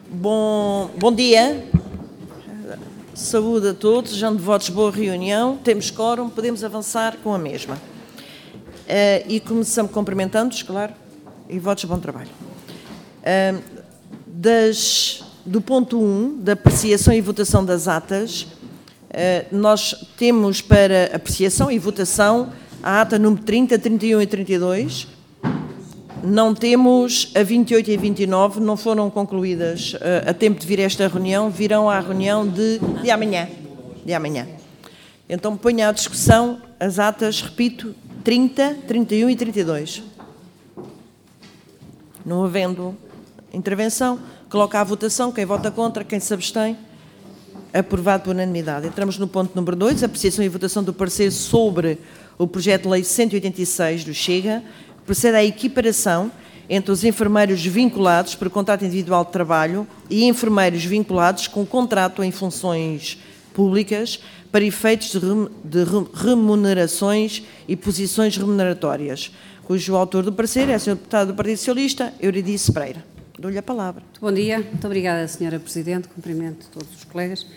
Bom dia, saúde a todos, desejando de votos boa reunião, temos quórum, podemos avançar com a mesma. E começamos cumprimentando-os, claro, e votos de bom trabalho. Do ponto 1, da apreciação e votação das atas, nós temos para apreciação e votação a ata número 30, 31 e 32, não temos a 28 e a 29, não foram concluídas a tempo de vir a esta reunião, virão à reunião de amanhã. Então ponho à discussão as atas, repito, 30, 31 e 32. Não havendo intervenção, coloco à votação, quem vota contra, quem se abstém, aprovado por unanimidade. Entramos no ponto número 2, apreciação e votação do parecer sobre o projeto de lei 186 do Chega, procede à equiparação entre os enfermeiros vinculados por contrato individual de trabalho e enfermeiros vinculados com contrato em funções públicas para efeitos de remunerações e posições remuneratórias, cujo autor do parecer é a Sra. Deputada do Partido Socialista, Euridice Pereira. Dou-lhe a palavra. Bom dia, muito obrigada, Sra. Presidente, cumprimento todos os colegas.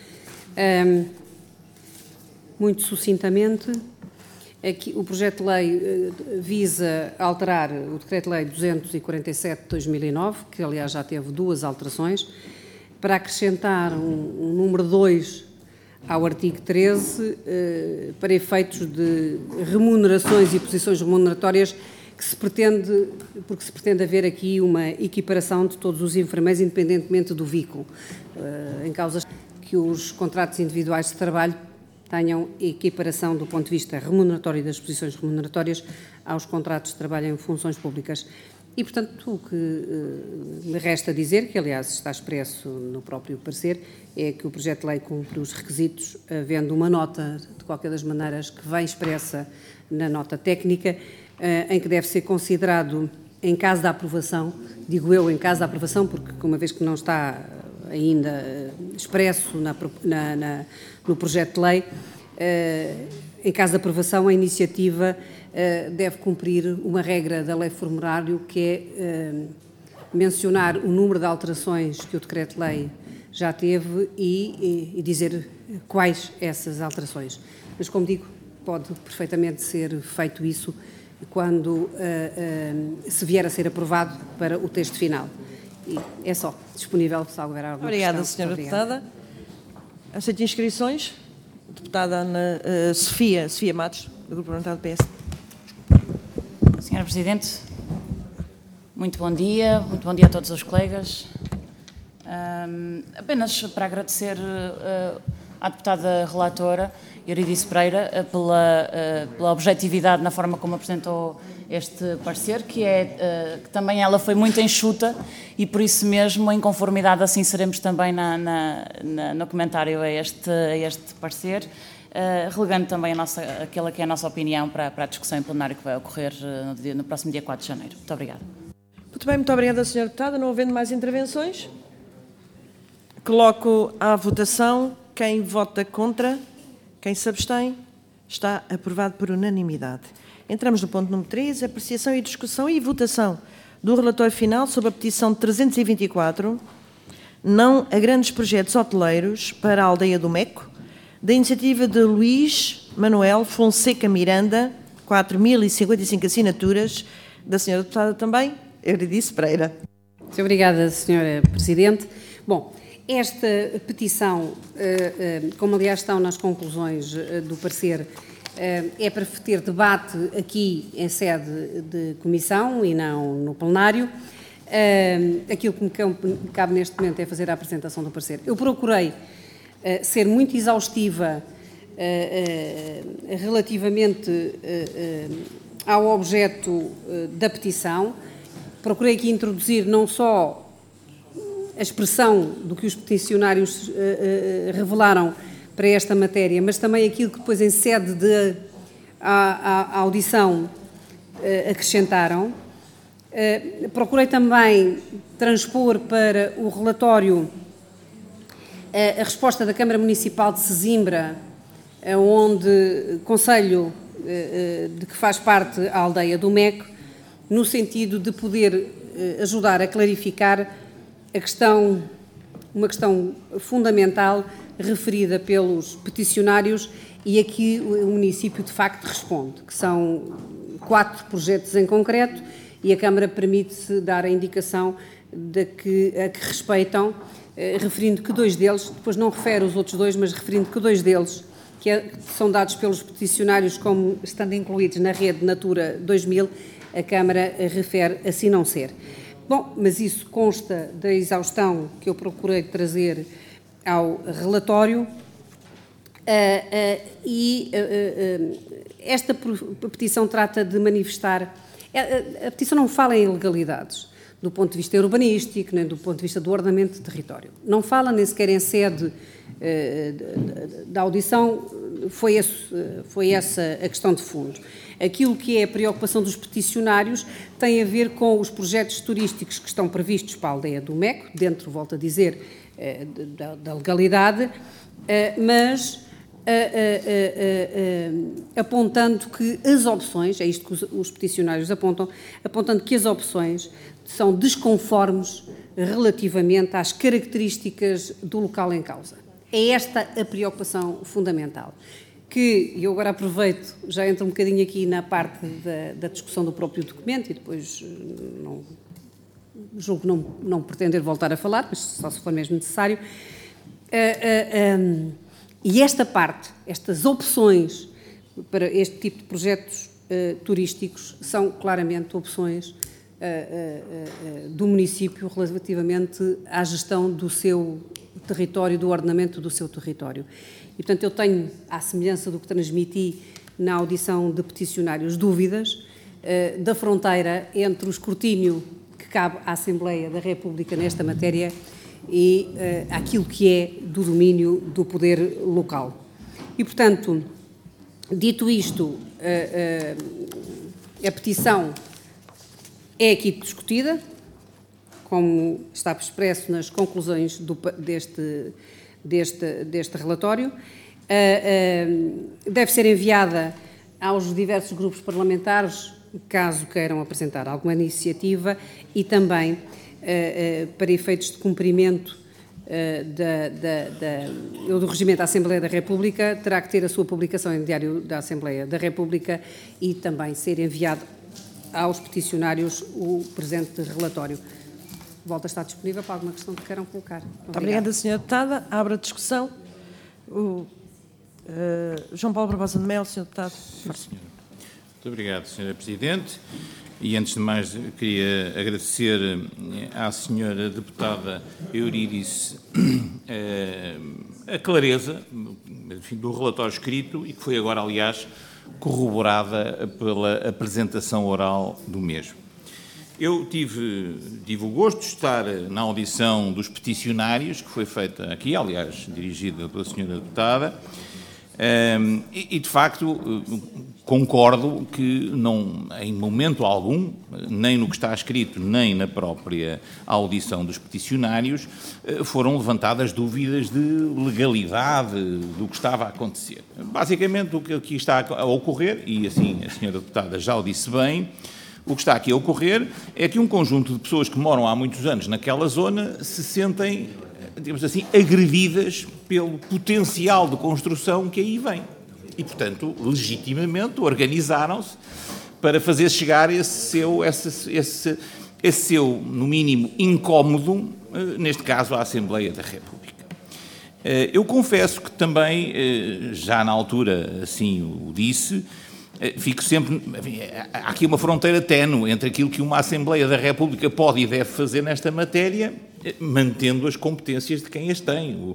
Muito sucintamente, aqui, o projeto de lei visa alterar o Decreto-Lei 247 de 2009, que aliás já teve 2 alterações, para acrescentar um número 2 ao artigo 13, para efeitos de remunerações e posições remuneratórias, porque se pretende haver aqui uma equiparação de todos os enfermeiros, independentemente do vínculo, em causa que os contratos individuais de trabalho tenham equiparação do ponto de vista remuneratório e das posições remuneratórias aos contratos de trabalho em funções públicas. E, portanto, o que me resta dizer, que aliás está expresso no próprio parecer, é que o projeto de lei cumpre os requisitos, havendo uma nota, de qualquer das maneiras, que vem expressa na nota técnica, em que deve ser considerado, em caso da aprovação, digo eu em caso da aprovação, porque uma vez que não está ainda expresso no projeto de lei, em caso de aprovação, a iniciativa deve cumprir uma regra da lei formulário, que é mencionar o número de alterações que o decreto-lei já teve e dizer quais essas alterações. Mas, como digo, pode perfeitamente ser feito isso quando se vier a ser aprovado para o texto final. E é só, disponível se houver alguma Obrigada, questão. Sra. Deputada. Aceito inscrições. Deputada Ana Sofia Matos, do Grupo Parlamentar do PS. Sra. Presidente, muito bom dia a todos os colegas. Apenas para agradecer à deputada relatora, Euridice Pereira, pela objetividade na forma como apresentou este parecer, que também ela foi muito enxuta e por isso mesmo, em conformidade, assim seremos também no comentário a este parecer, relegando também aquela que é a nossa opinião para a discussão em plenário que vai ocorrer no próximo dia 4 de janeiro. Muito obrigada. Muito bem, muito obrigada, Sra. Deputada. Não havendo mais intervenções, coloco à votação. Quem vota contra, quem se abstém, está aprovado por unanimidade. Entramos no ponto número 3, apreciação e discussão e votação do relatório final sobre a petição 324, não a grandes projetos hoteleiros para a aldeia do Meco, da iniciativa de Luís Manuel Fonseca Miranda, 4.055 assinaturas, da Sra. Deputada também, Euridice Pereira. Muito obrigada, Sra. Presidente. Bom, esta petição, como aliás estão nas conclusões do parecer, é para ter debate aqui em sede de comissão e não no plenário. Aquilo que me cabe neste momento é fazer a apresentação do parecer. Eu procurei ser muito exaustiva relativamente ao objeto da petição. Procurei aqui introduzir não só a expressão do que os peticionários revelaram para esta matéria, mas também aquilo que depois em sede de a audição acrescentaram. Procurei também transpor para o relatório a resposta da Câmara Municipal de Sesimbra, onde concelho de que faz parte a aldeia do Meco, no sentido de poder ajudar a clarificar a questão uma questão fundamental referida pelos peticionários e aqui o município de facto responde, que são 4 projetos em concreto e a Câmara permite-se dar a indicação a que respeitam, referindo que 2 deles, depois não refere os outros 2, mas referindo que 2 deles, que são dados pelos peticionários como estando incluídos na rede Natura 2000, a Câmara refere assim não ser. Bom, mas isso consta da exaustão que eu procurei trazer ao relatório e esta petição trata de manifestar... A petição não fala em ilegalidades, do ponto de vista urbanístico, nem do ponto de vista do ordenamento de território. Não fala nem sequer em sede da audição, foi essa a questão de fundo. Aquilo que é a preocupação dos peticionários tem a ver com os projetos turísticos que estão previstos para a aldeia do Meco, dentro, volto a dizer, da legalidade, mas apontando que as opções, é isto que os peticionários apontam, apontando que as opções são desconformes relativamente às características do local em causa. É esta a preocupação fundamental. Que eu agora aproveito, já entro um bocadinho aqui na parte da discussão do próprio documento e depois julgo não pretender voltar a falar, mas só se for mesmo necessário. E esta parte, estas opções para este tipo de projetos turísticos são claramente opções do município relativamente à gestão do seu território, do ordenamento do seu território. E, portanto, eu tenho, à semelhança do que transmiti na audição de peticionários, dúvidas da fronteira entre o escrutínio que cabe à Assembleia da República nesta matéria e aquilo que é do domínio do poder local. E, portanto, dito isto, a petição é aqui discutida, como está expresso nas conclusões deste relatório. Deve ser enviada aos diversos grupos parlamentares, caso queiram apresentar alguma iniciativa, e também para efeitos de cumprimento do regimento da Assembleia da República, terá que ter a sua publicação em Diário da Assembleia da República e também ser enviado aos peticionários o presente relatório. Volto a estar disponível para alguma questão que queiram colocar. Muito obrigada, Sra. Deputada. Abro a discussão. João Paulo Barbosa de Melo, Sr. Deputado. Sim, senhora. Muito obrigado, Sra. Presidente. E, antes de mais, queria agradecer à Sra. Deputada Eurídice a clareza, enfim, do relatório escrito e que foi agora, aliás, corroborada pela apresentação oral do mesmo. Eu tive o gosto de estar na audição dos peticionários, que foi feita aqui, aliás, dirigida pela Sra. Deputada, e de facto concordo que não, em momento algum, nem no que está escrito, nem na própria audição dos peticionários, foram levantadas dúvidas de legalidade do que estava a acontecer. Basicamente, o que aqui está a ocorrer, e assim a Sra. Deputada já o disse bem, o que está aqui a ocorrer é que um conjunto de pessoas que moram há muitos anos naquela zona se sentem, digamos assim, agredidas pelo potencial de construção que aí vem. E, portanto, legitimamente organizaram-se para fazer chegar esse seu, no mínimo, incómodo, neste caso, à Assembleia da República. Eu confesso que também, já na altura assim o disse, fico sempre... Há aqui uma fronteira ténue entre aquilo que uma Assembleia da República pode e deve fazer nesta matéria, mantendo as competências de quem as tem.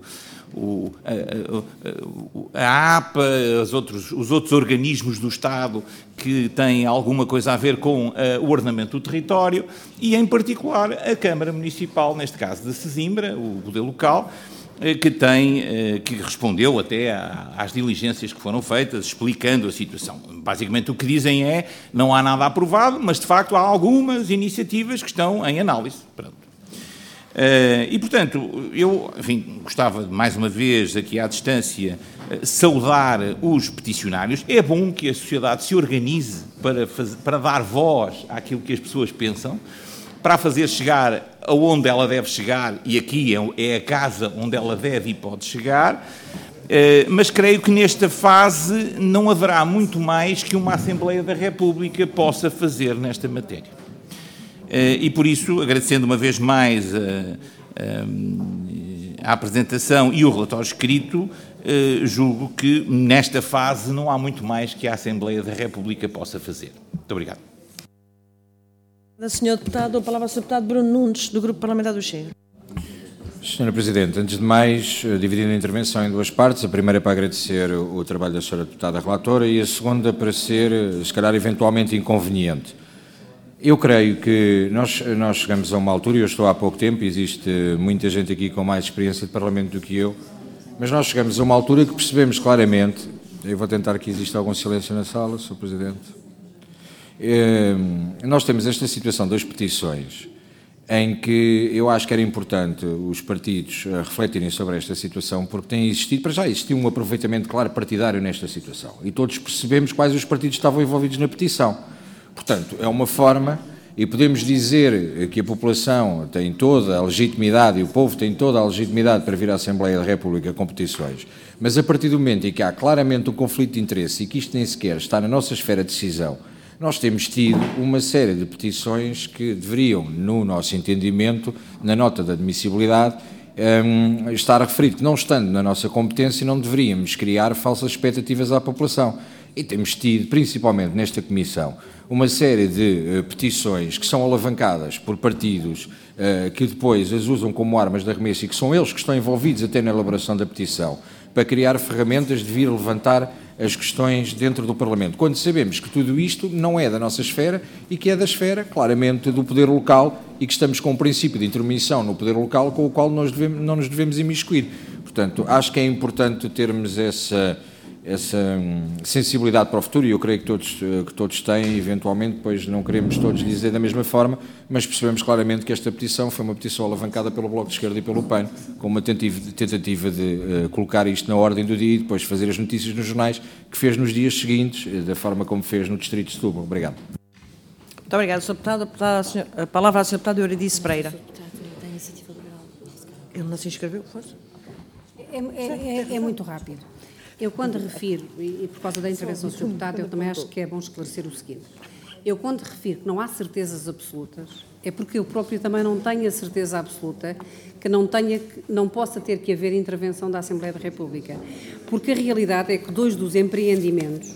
A APA, os outros organismos do Estado que têm alguma coisa a ver com o ordenamento do território e, em particular, a Câmara Municipal, neste caso de Sesimbra, o poder local, que respondeu até às diligências que foram feitas, explicando a situação. Basicamente o que dizem é, não há nada aprovado, mas de facto há algumas iniciativas que estão em análise. Pronto. E, portanto, eu, enfim, gostava, mais uma vez, aqui à distância, saudar os peticionários. É bom que a sociedade se organize para dar voz àquilo que as pessoas pensam, para a fazer chegar aonde ela deve chegar, e aqui é a casa onde ela deve e pode chegar, mas creio que nesta fase não haverá muito mais que uma Assembleia da República possa fazer nesta matéria. E por isso, agradecendo uma vez mais a apresentação e o relatório escrito, julgo que nesta fase não há muito mais que a Assembleia da República possa fazer. Muito obrigado. Senhor Deputado, a palavra ao Sr. Deputado Bruno Nunes, do Grupo Parlamentar do Chega. Senhora Presidente, antes de mais, dividindo a intervenção em duas partes, a primeira é para agradecer o trabalho da Senhora Deputada Relatora e a segunda para ser, se calhar, eventualmente inconveniente. Eu creio que nós chegamos a uma altura, e eu estou há pouco tempo, existe muita gente aqui com mais experiência de Parlamento do que eu, mas nós chegamos a uma altura que percebemos claramente, eu vou tentar que exista algum silêncio na sala, Sr. Presidente, nós temos esta situação das petições, em que eu acho que era importante os partidos refletirem sobre esta situação, porque tem existido, para já existiu um aproveitamento claro partidário nesta situação, e todos percebemos quais os partidos estavam envolvidos na petição. Portanto, é uma forma, e podemos dizer que a população tem toda a legitimidade, e o povo tem toda a legitimidade para vir à Assembleia da República com petições, mas a partir do momento em que há claramente um conflito de interesse e que isto nem sequer está na nossa esfera de decisão, nós temos tido uma série de petições que deveriam, no nosso entendimento, na nota de admissibilidade, estar referido que, não estando na nossa competência, não deveríamos criar falsas expectativas à população. E temos tido, principalmente nesta Comissão, uma série de petições que são alavancadas por partidos que depois as usam como armas de arremesso e que são eles que estão envolvidos até na elaboração da petição, para criar ferramentas de vir levantar as questões dentro do Parlamento, quando sabemos que tudo isto não é da nossa esfera e que é da esfera, claramente, do poder local e que estamos com um princípio de intermissão no poder local com o qual não nos devemos imiscuir. Portanto, acho que é importante termos essa sensibilidade para o futuro, e eu creio que todos têm, eventualmente, pois não queremos todos dizer da mesma forma, mas percebemos claramente que esta petição foi uma petição alavancada pelo Bloco de Esquerda e pelo PAN, com uma tentativa de colocar isto na ordem do dia e depois fazer as notícias nos jornais, que fez nos dias seguintes, da forma como fez no Distrito de Setúbal. Obrigado. Muito obrigado, Sr. Deputado. A palavra ao Sr. Deputado Euridice Pereira. Ele não se inscreveu, força? É muito rápido. Eu, quando refiro, e por causa da intervenção do Sr. Deputado, eu também acho que é bom esclarecer o seguinte. Eu, quando refiro que não há certezas absolutas, é porque eu próprio também não tenho a certeza absoluta que não possa ter que haver intervenção da Assembleia da República. Porque a realidade é que dois dos empreendimentos,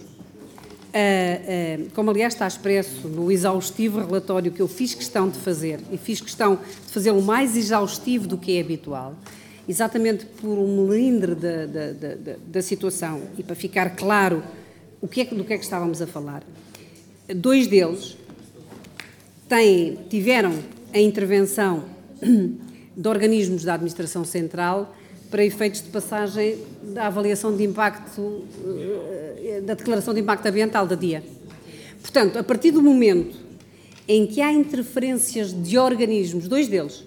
como aliás está expresso no exaustivo relatório que eu fiz questão de fazer, e fiz questão de fazê-lo mais exaustivo do que é habitual, exatamente por um melindre da situação e para ficar claro do que é que estávamos a falar. Dois deles tiveram a intervenção de organismos da Administração Central para efeitos de passagem da avaliação de impacto, da declaração de impacto ambiental da DIA. Portanto, a partir do momento em que há interferências de organismos, dois deles,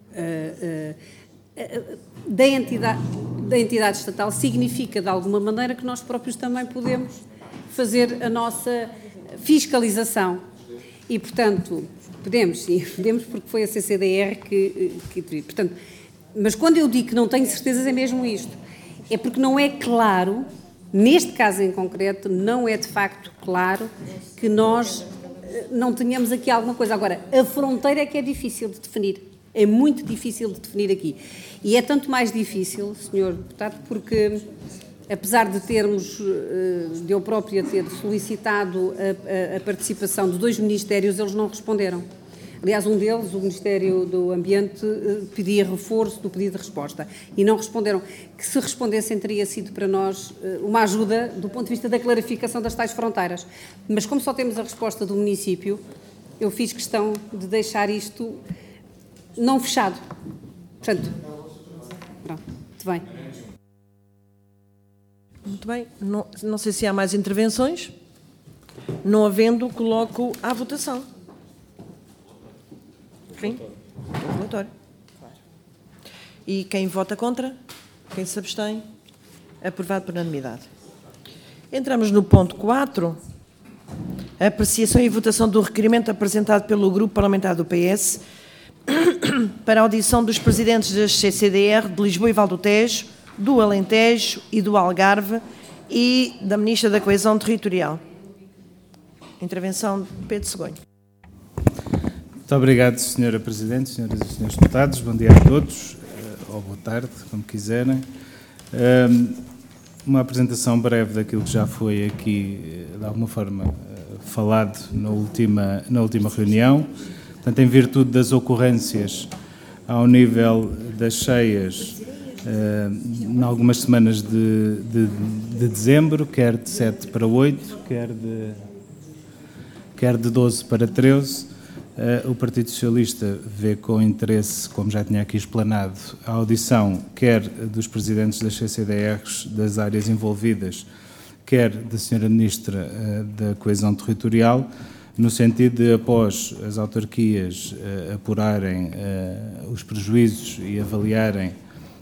da entidade estatal, significa de alguma maneira que nós próprios também podemos fazer a nossa fiscalização e, portanto, podemos porque foi a CCDR que portanto, mas quando eu digo que não tenho certezas é mesmo isto, é porque não é claro, neste caso em concreto, não é de facto claro que nós não tenhamos aqui alguma coisa. Agora, a fronteira é que é difícil de definir. É muito difícil de definir aqui. E é tanto mais difícil, Sr. Deputado, porque, apesar de eu própria ter solicitado a participação de dois ministérios, eles não responderam. Aliás, um deles, o Ministério do Ambiente, pedia reforço do pedido de resposta e não responderam. Que se respondessem teria sido para nós uma ajuda do ponto de vista da clarificação das tais fronteiras. Mas como só temos a resposta do município, eu fiz questão de deixar isto não fechado. Portanto, pronto, muito bem. Muito bem. Não sei se há mais intervenções. Não havendo, coloco à votação. Fim. Relatório. E quem vota contra? Quem se abstém? Aprovado por unanimidade. Entramos no ponto 4. a apreciação e votação do requerimento apresentado pelo Grupo Parlamentar do PS para a audição dos presidentes das CCDR de Lisboa e Val do Tejo, do Alentejo e do Algarve e da Ministra da Coesão Territorial. Intervenção de Pedro Segonha. Muito obrigado, Sra. Presidente, Senhoras e Senhores Deputados. Bom dia a todos, ou boa tarde, como quiserem. Uma apresentação breve daquilo que já foi aqui, de alguma forma, falado na última reunião. Portanto, em virtude das ocorrências ao nível das cheias, em algumas semanas de dezembro, quer de 7 para 8, quer de 12 para 13, o Partido Socialista vê com interesse, como já tinha aqui explanado, a audição quer dos presidentes das CCDRs das áreas envolvidas, quer da Sra. Ministra da Coesão Territorial, no sentido de, após as autarquias apurarem os prejuízos e avaliarem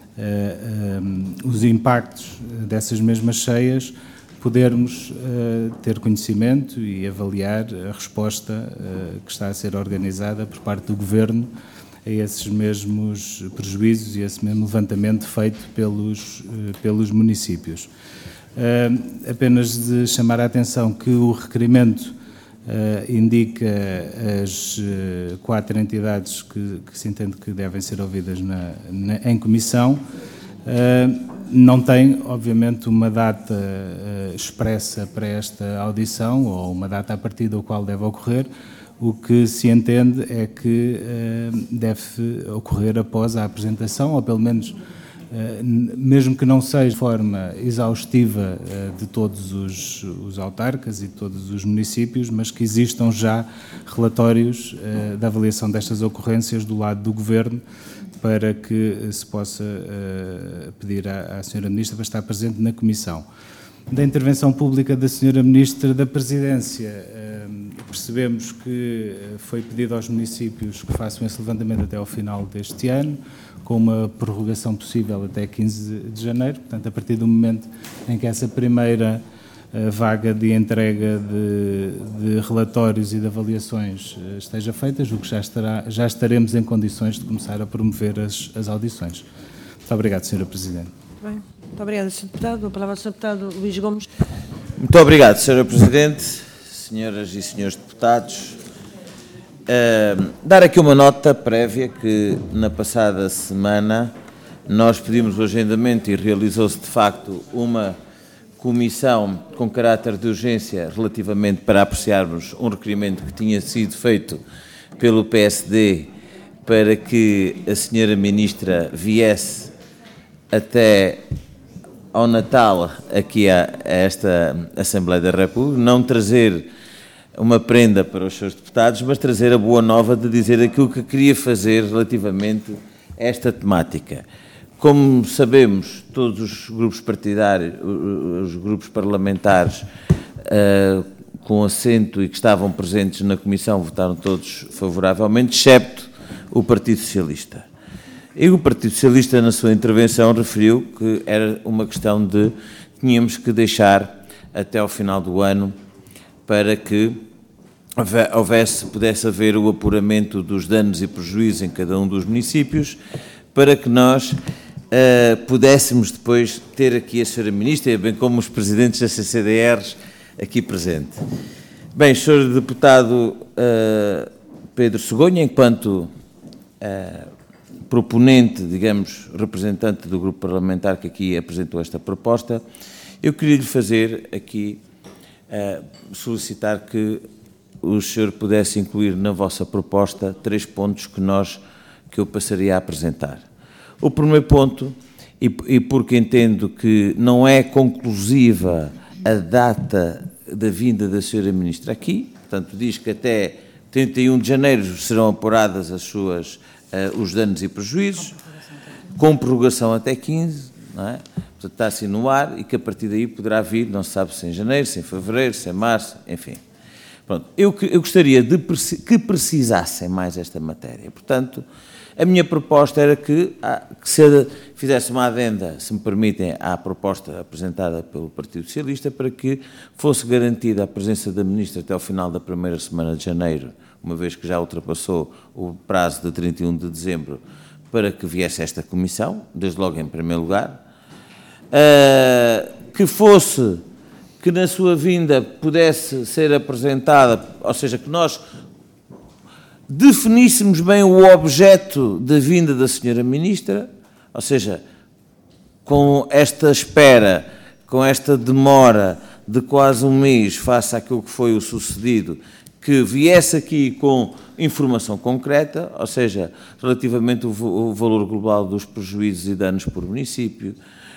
os impactos dessas mesmas cheias, podermos ter conhecimento e avaliar a resposta que está a ser organizada por parte do Governo a esses mesmos prejuízos e esse mesmo levantamento feito pelos municípios. Apenas de chamar a atenção que o requerimento indica as 4 entidades que se entende que devem ser ouvidas em comissão. Não tem, obviamente, uma data expressa para esta audição ou uma data a partir da qual deve ocorrer. O que se entende é que deve ocorrer após a apresentação, ou pelo menos, mesmo que não seja de forma exaustiva de todos os autarcas e de todos os municípios, mas que existam já relatórios da avaliação destas ocorrências do lado do Governo, para que se possa pedir à Sra. Ministra para estar presente na Comissão. Da intervenção pública da Sra. Ministra da Presidência, percebemos que foi pedido aos municípios que façam esse levantamento até ao final deste ano, com uma prorrogação possível até 15 de janeiro, portanto, a partir do momento em que essa primeira vaga de entrega de relatórios e de avaliações esteja feita, julgo que já estaremos em condições de começar a promover as audições. Muito obrigado, Sra. Presidente. Bem, muito obrigada, Sr. Deputado. A palavra ao Sr. Deputado Luís Gomes. Muito obrigado, Sra. Presidente, Senhoras e Senhores Deputados. Dar aqui uma nota prévia que na passada semana nós pedimos o agendamento e realizou-se de facto uma comissão com caráter de urgência relativamente para apreciarmos um requerimento que tinha sido feito pelo PSD para que a Sra. Ministra viesse até ao Natal aqui a esta Assembleia da República, não trazer uma prenda para os seus deputados, mas trazer a boa nova de dizer aquilo que queria fazer relativamente a esta temática. Como sabemos, todos os grupos partidários, os grupos parlamentares com assento e que estavam presentes na Comissão votaram todos favoravelmente, excepto o Partido Socialista. E o Partido Socialista, na sua intervenção, referiu que era uma questão de tínhamos que deixar até ao final do ano para que pudesse haver o apuramento dos danos e prejuízos em cada um dos municípios, para que nós pudéssemos depois ter aqui a Sra. Ministra, bem como os presidentes das CCDRs aqui presentes. Bem, Sr. Deputado Pedro Segonha, enquanto proponente, digamos, representante do grupo parlamentar que aqui apresentou esta proposta, eu queria lhe fazer aqui, solicitar que o senhor pudesse incluir na vossa proposta 3 pontos que eu passaria a apresentar. O primeiro ponto, e porque entendo que não é conclusiva a data da vinda da Sra. Ministra aqui, portanto diz que até 31 de janeiro serão apuradas os danos e prejuízos, com prorrogação até 15, não é? Portanto, está assim no ar e que a partir daí poderá vir, não se sabe se em janeiro, se em fevereiro, se em março, enfim. Pronto, eu gostaria de que precisassem mais esta matéria. Portanto, A minha proposta era que se fizesse uma adenda, se me permitem, à proposta apresentada pelo Partido Socialista, para que fosse garantida a presença da Ministra até ao final da primeira semana de janeiro, uma vez que já ultrapassou o prazo de 31 de dezembro, para que viesse esta comissão, desde logo em primeiro lugar, que na sua vinda pudesse ser apresentada, ou seja, que nós definíssemos bem o objeto da vinda da senhora Ministra, ou seja, com esta espera, com esta demora de quase um mês face àquilo que foi o sucedido, que viesse aqui com informação concreta, ou seja, relativamente ao valor global dos prejuízos e danos por município,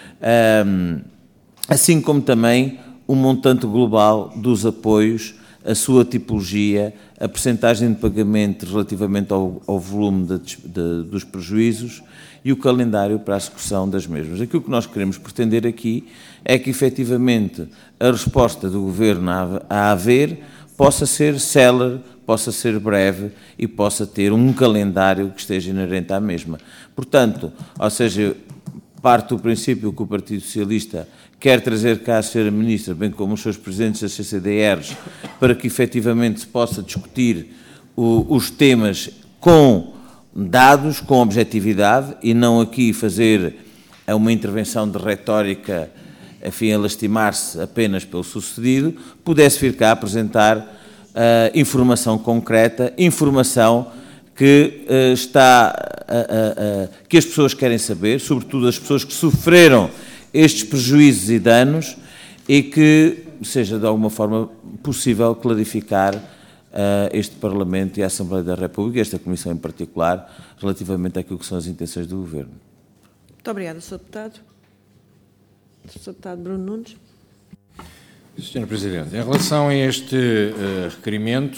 assim como também o montante global dos apoios, a sua tipologia, a percentagem de pagamento relativamente ao volume dos prejuízos e o calendário para a execução das mesmas. Aquilo que nós queremos pretender aqui é que, efetivamente, a resposta do Governo a haver possa ser célere, possa ser breve e possa ter um calendário que esteja inerente à mesma. Portanto, ou seja, parte do princípio que o Partido Socialista quer trazer cá a Sra. Ministra, bem como os seus presidentes das CCDRs, para que efetivamente se possa discutir os temas com dados, com objetividade, e não aqui fazer uma intervenção de retórica, enfim, a lastimar-se apenas pelo sucedido, pudesse vir cá apresentar informação concreta, informação que que as pessoas querem saber, sobretudo as pessoas que sofreram estes prejuízos e danos, e que seja de alguma forma possível clarificar este Parlamento e a Assembleia da República, esta Comissão em particular, relativamente àquilo que são as intenções do Governo. Muito obrigada, Sr. Deputado. Sr. Deputado Bruno Nunes. Sr. Presidente, em relação a este requerimento,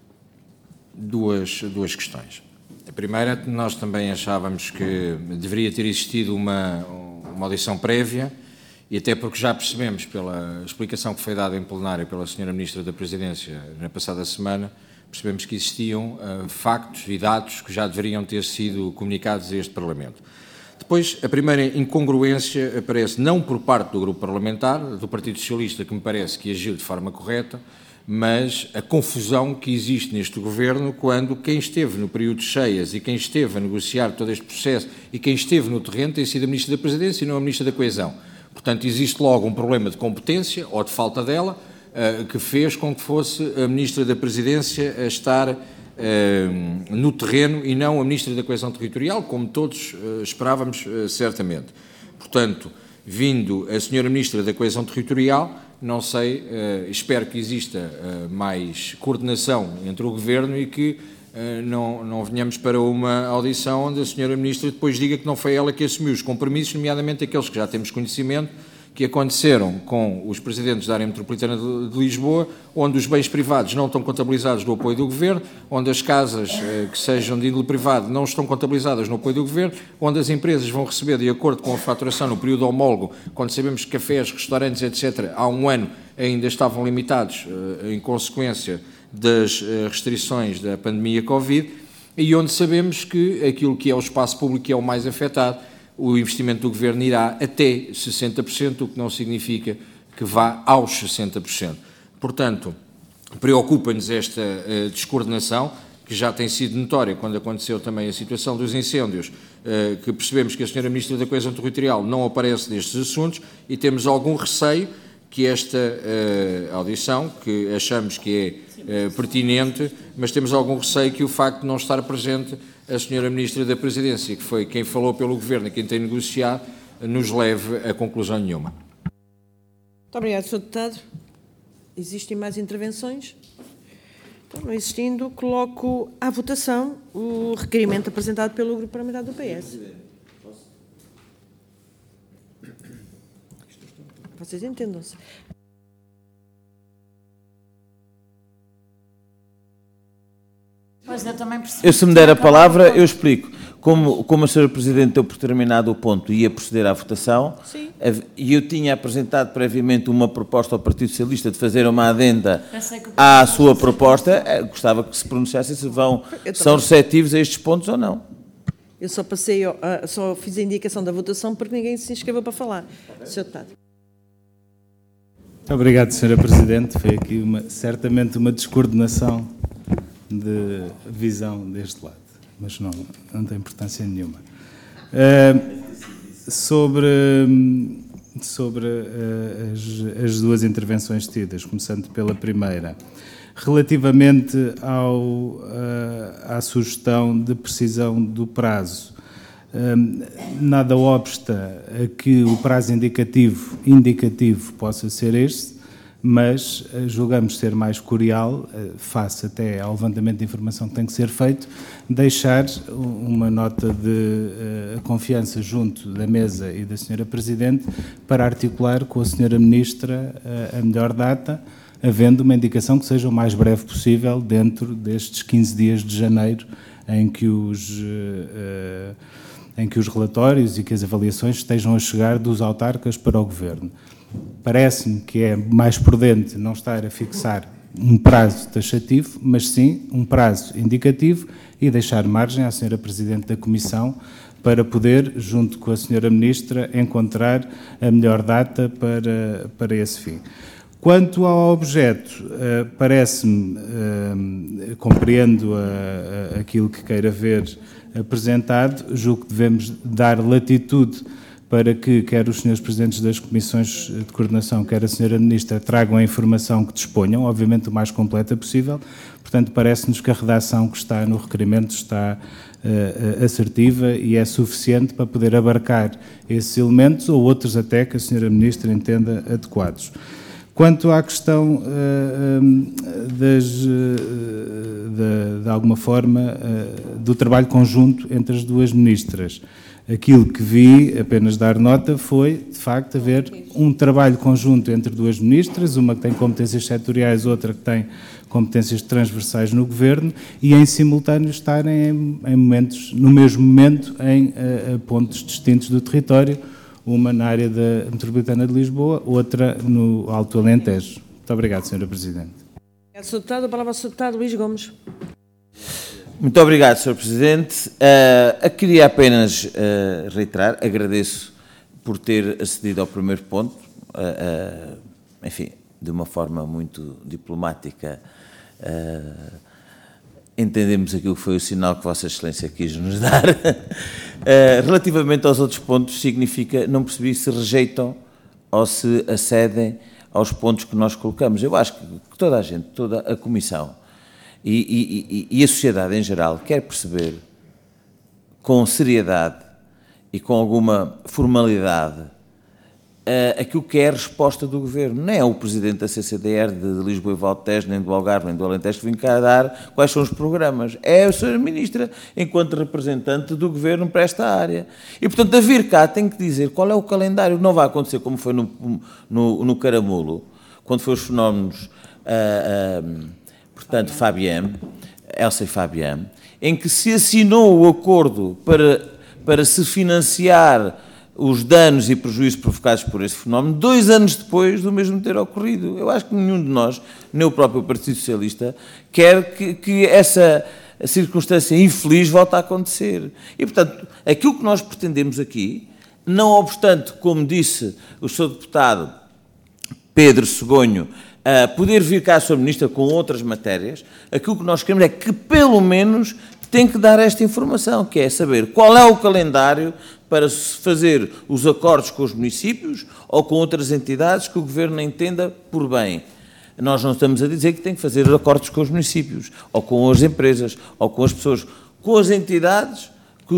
duas questões. A primeira, nós também achávamos que deveria ter existido uma audição prévia, e até porque já percebemos, pela explicação que foi dada em plenário pela Sra. Ministra da Presidência na passada semana, percebemos que existiam factos e dados que já deveriam ter sido comunicados a este Parlamento. Depois, a primeira incongruência aparece não por parte do grupo parlamentar, do Partido Socialista, que me parece que agiu de forma correta, mas a confusão que existe neste Governo quando quem esteve no período de cheias e quem esteve a negociar todo este processo e quem esteve no terreno tem sido a Ministra da Presidência e não a Ministra da Coesão. Portanto, existe logo um problema de competência ou de falta dela, que fez com que fosse a Ministra da Presidência a estar no terreno e não a Ministra da Coesão Territorial, como todos esperávamos certamente. Portanto, vindo a Sra. Ministra da Coesão Territorial, não sei, espero que exista mais coordenação entre o Governo e que não venhamos para uma audição onde a Sra. Ministra depois diga que não foi ela que assumiu os compromissos, nomeadamente aqueles que já temos conhecimento, que aconteceram com os presidentes da área metropolitana de Lisboa, onde os bens privados não estão contabilizados no apoio do Governo, onde as casas que sejam de índole privado não estão contabilizadas no apoio do Governo, onde as empresas vão receber, de acordo com a faturação no período homólogo, quando sabemos que cafés, restaurantes, etc., há um ano ainda estavam limitados em consequência das restrições da pandemia Covid, e onde sabemos que aquilo que é o espaço público é o mais afetado, o investimento do Governo irá até 60%, o que não significa que vá aos 60%. Portanto, preocupa-nos esta descoordenação, que já tem sido notória quando aconteceu também a situação dos incêndios, que percebemos que a Sra. Ministra da Coesão Territorial não aparece nestes assuntos e temos algum receio que esta audição, que achamos que é pertinente, mas temos algum receio que o facto de não estar presente a Sra. Ministra da Presidência, que foi quem falou pelo Governo e quem tem negociado, nos leve a conclusão nenhuma. Muito obrigado, Sr. Deputado. Existem mais intervenções? Então, não existindo, coloco à votação o requerimento apresentado pelo Grupo Parlamentar do PS. Vocês entendam-se. Pois eu também percebi. Eu, se me der a palavra, eu explico. Como a Sra. Presidente deu por terminado o ponto e ia proceder à votação, Sim. E eu tinha apresentado previamente uma proposta ao Partido Socialista de fazer uma adenda à sua proposta, gostava que se pronunciasse se são receptivos a estes pontos ou não. Eu só passei, só fiz a indicação da votação porque ninguém se inscreveu para falar. Sr. Deputado. Muito obrigado, Sra. Presidente. Foi aqui certamente uma descoordenação de visão deste lado, mas não tem importância nenhuma. Sobre as duas intervenções tidas, começando pela primeira, relativamente à sugestão de precisão do prazo, nada obsta a que o prazo indicativo possa ser este, mas julgamos ser mais curial, face até ao levantamento de informação que tem que ser feito, deixar uma nota de confiança junto da mesa e da Sra. Presidente para articular com a Sra. Ministra a melhor data, havendo uma indicação que seja o mais breve possível dentro destes 15 dias de janeiro em que os relatórios e que as avaliações estejam a chegar dos autarcas para o Governo. Parece-me que é mais prudente não estar a fixar um prazo taxativo, mas sim um prazo indicativo e deixar margem à Sra. Presidente da Comissão para poder, junto com a Sra. Ministra, encontrar a melhor data para esse fim. Quanto ao objeto, parece-me, compreendo aquilo que queira ver apresentado, julgo que devemos dar latitude para que quer os senhores Presidentes das Comissões de Coordenação, quer a Sra. Ministra, tragam a informação que disponham, obviamente o mais completa possível. Portanto, parece-nos que a redação que está no requerimento está assertiva e é suficiente para poder abarcar esses elementos ou outros até que a Sra. Ministra entenda adequados. Quanto à questão de alguma forma, do trabalho conjunto entre as duas ministras, aquilo que vi, apenas dar nota, foi, de facto, haver um trabalho conjunto entre duas ministras, uma que tem competências setoriais, outra que tem competências transversais no Governo, e em simultâneo estarem no mesmo momento, em pontos distintos do território, uma na área da metropolitana de Lisboa, outra no Alto Alentejo. Muito obrigado, Sra. Presidente. Obrigado, Sr. Deputado. A palavra ao Sr. Deputado Luís Gomes. Muito obrigado, Sr. Presidente. Queria apenas reiterar, agradeço por ter acedido ao primeiro ponto, enfim, de uma forma muito diplomática. Entendemos aquilo que foi o sinal que Vossa Excelência quis nos dar. Relativamente aos outros pontos, significa, não percebi se rejeitam ou se acedem aos pontos que nós colocamos. Eu acho que toda a gente, toda a Comissão e a sociedade em geral quer perceber com seriedade e com alguma formalidade aquilo que é a resposta do Governo. Não é o Presidente da CCDR de Lisboa e Valdo Tejo, nem do Algarve, nem do Alentejo que vem cá dar quais são os programas. É a Sra. Ministra, enquanto representante do Governo para esta área. E, portanto, a vir cá tem que dizer qual é o calendário. Não vai acontecer como foi no Caramulo, quando foi os fenómenos, portanto, Elsa e Fabian, em que se assinou o acordo para se financiar os danos e prejuízos provocados por esse fenómeno, 2 anos depois do mesmo ter ocorrido. Eu acho que nenhum de nós, nem o próprio Partido Socialista, quer que essa circunstância infeliz volte a acontecer. E, portanto, aquilo que nós pretendemos aqui, não obstante, como disse o Sr. Deputado Pedro Segonho, poder vir cá a Sra. Ministra com outras matérias, aquilo que nós queremos é que, pelo menos, tem que dar esta informação, que é saber qual é o calendário para se fazer os acordos com os municípios ou com outras entidades que o Governo entenda por bem. Nós não estamos a dizer que tem que fazer acordos com os municípios, ou com as empresas, ou com as pessoas, com as entidades que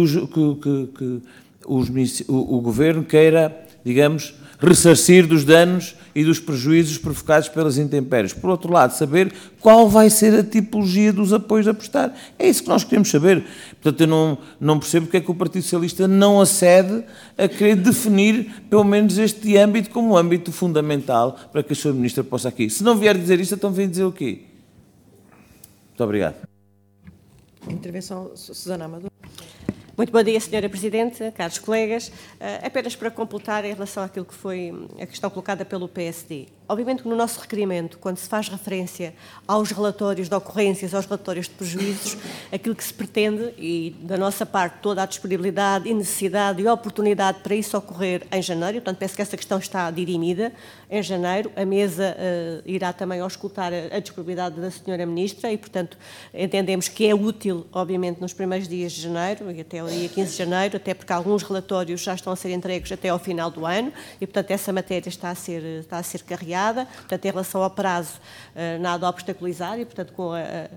o Governo queira, digamos, ressarcir dos danos e dos prejuízos provocados pelas intempéries. Por outro lado, saber qual vai ser a tipologia dos apoios a prestar. É isso que nós queremos saber. Portanto, eu não percebo porque é que o Partido Socialista não acede a querer definir, pelo menos, este âmbito como um âmbito fundamental para que a Sra. Ministra possa aqui. Se não vier dizer isto, então vem dizer o quê? Muito obrigado. Intervenção, Susana Amador. Muito bom dia, Sra. Presidente, caros colegas. Apenas para completar em relação àquilo que foi a questão colocada pelo PSD. Obviamente que no nosso requerimento, quando se faz referência aos relatórios de ocorrências, aos relatórios de prejuízos, aquilo que se pretende, e da nossa parte toda a disponibilidade e necessidade e oportunidade para isso ocorrer em janeiro, portanto penso que essa questão está dirimida, em janeiro a mesa irá também auscultar a disponibilidade da Sra. Ministra e, portanto, entendemos que é útil, obviamente, nos primeiros dias de janeiro e até o dia 15 de janeiro, até porque alguns relatórios já estão a ser entregues até ao final do ano e, portanto, essa matéria está a ser carregada. Portanto, em relação ao prazo, nada a obstaculizar e, portanto, com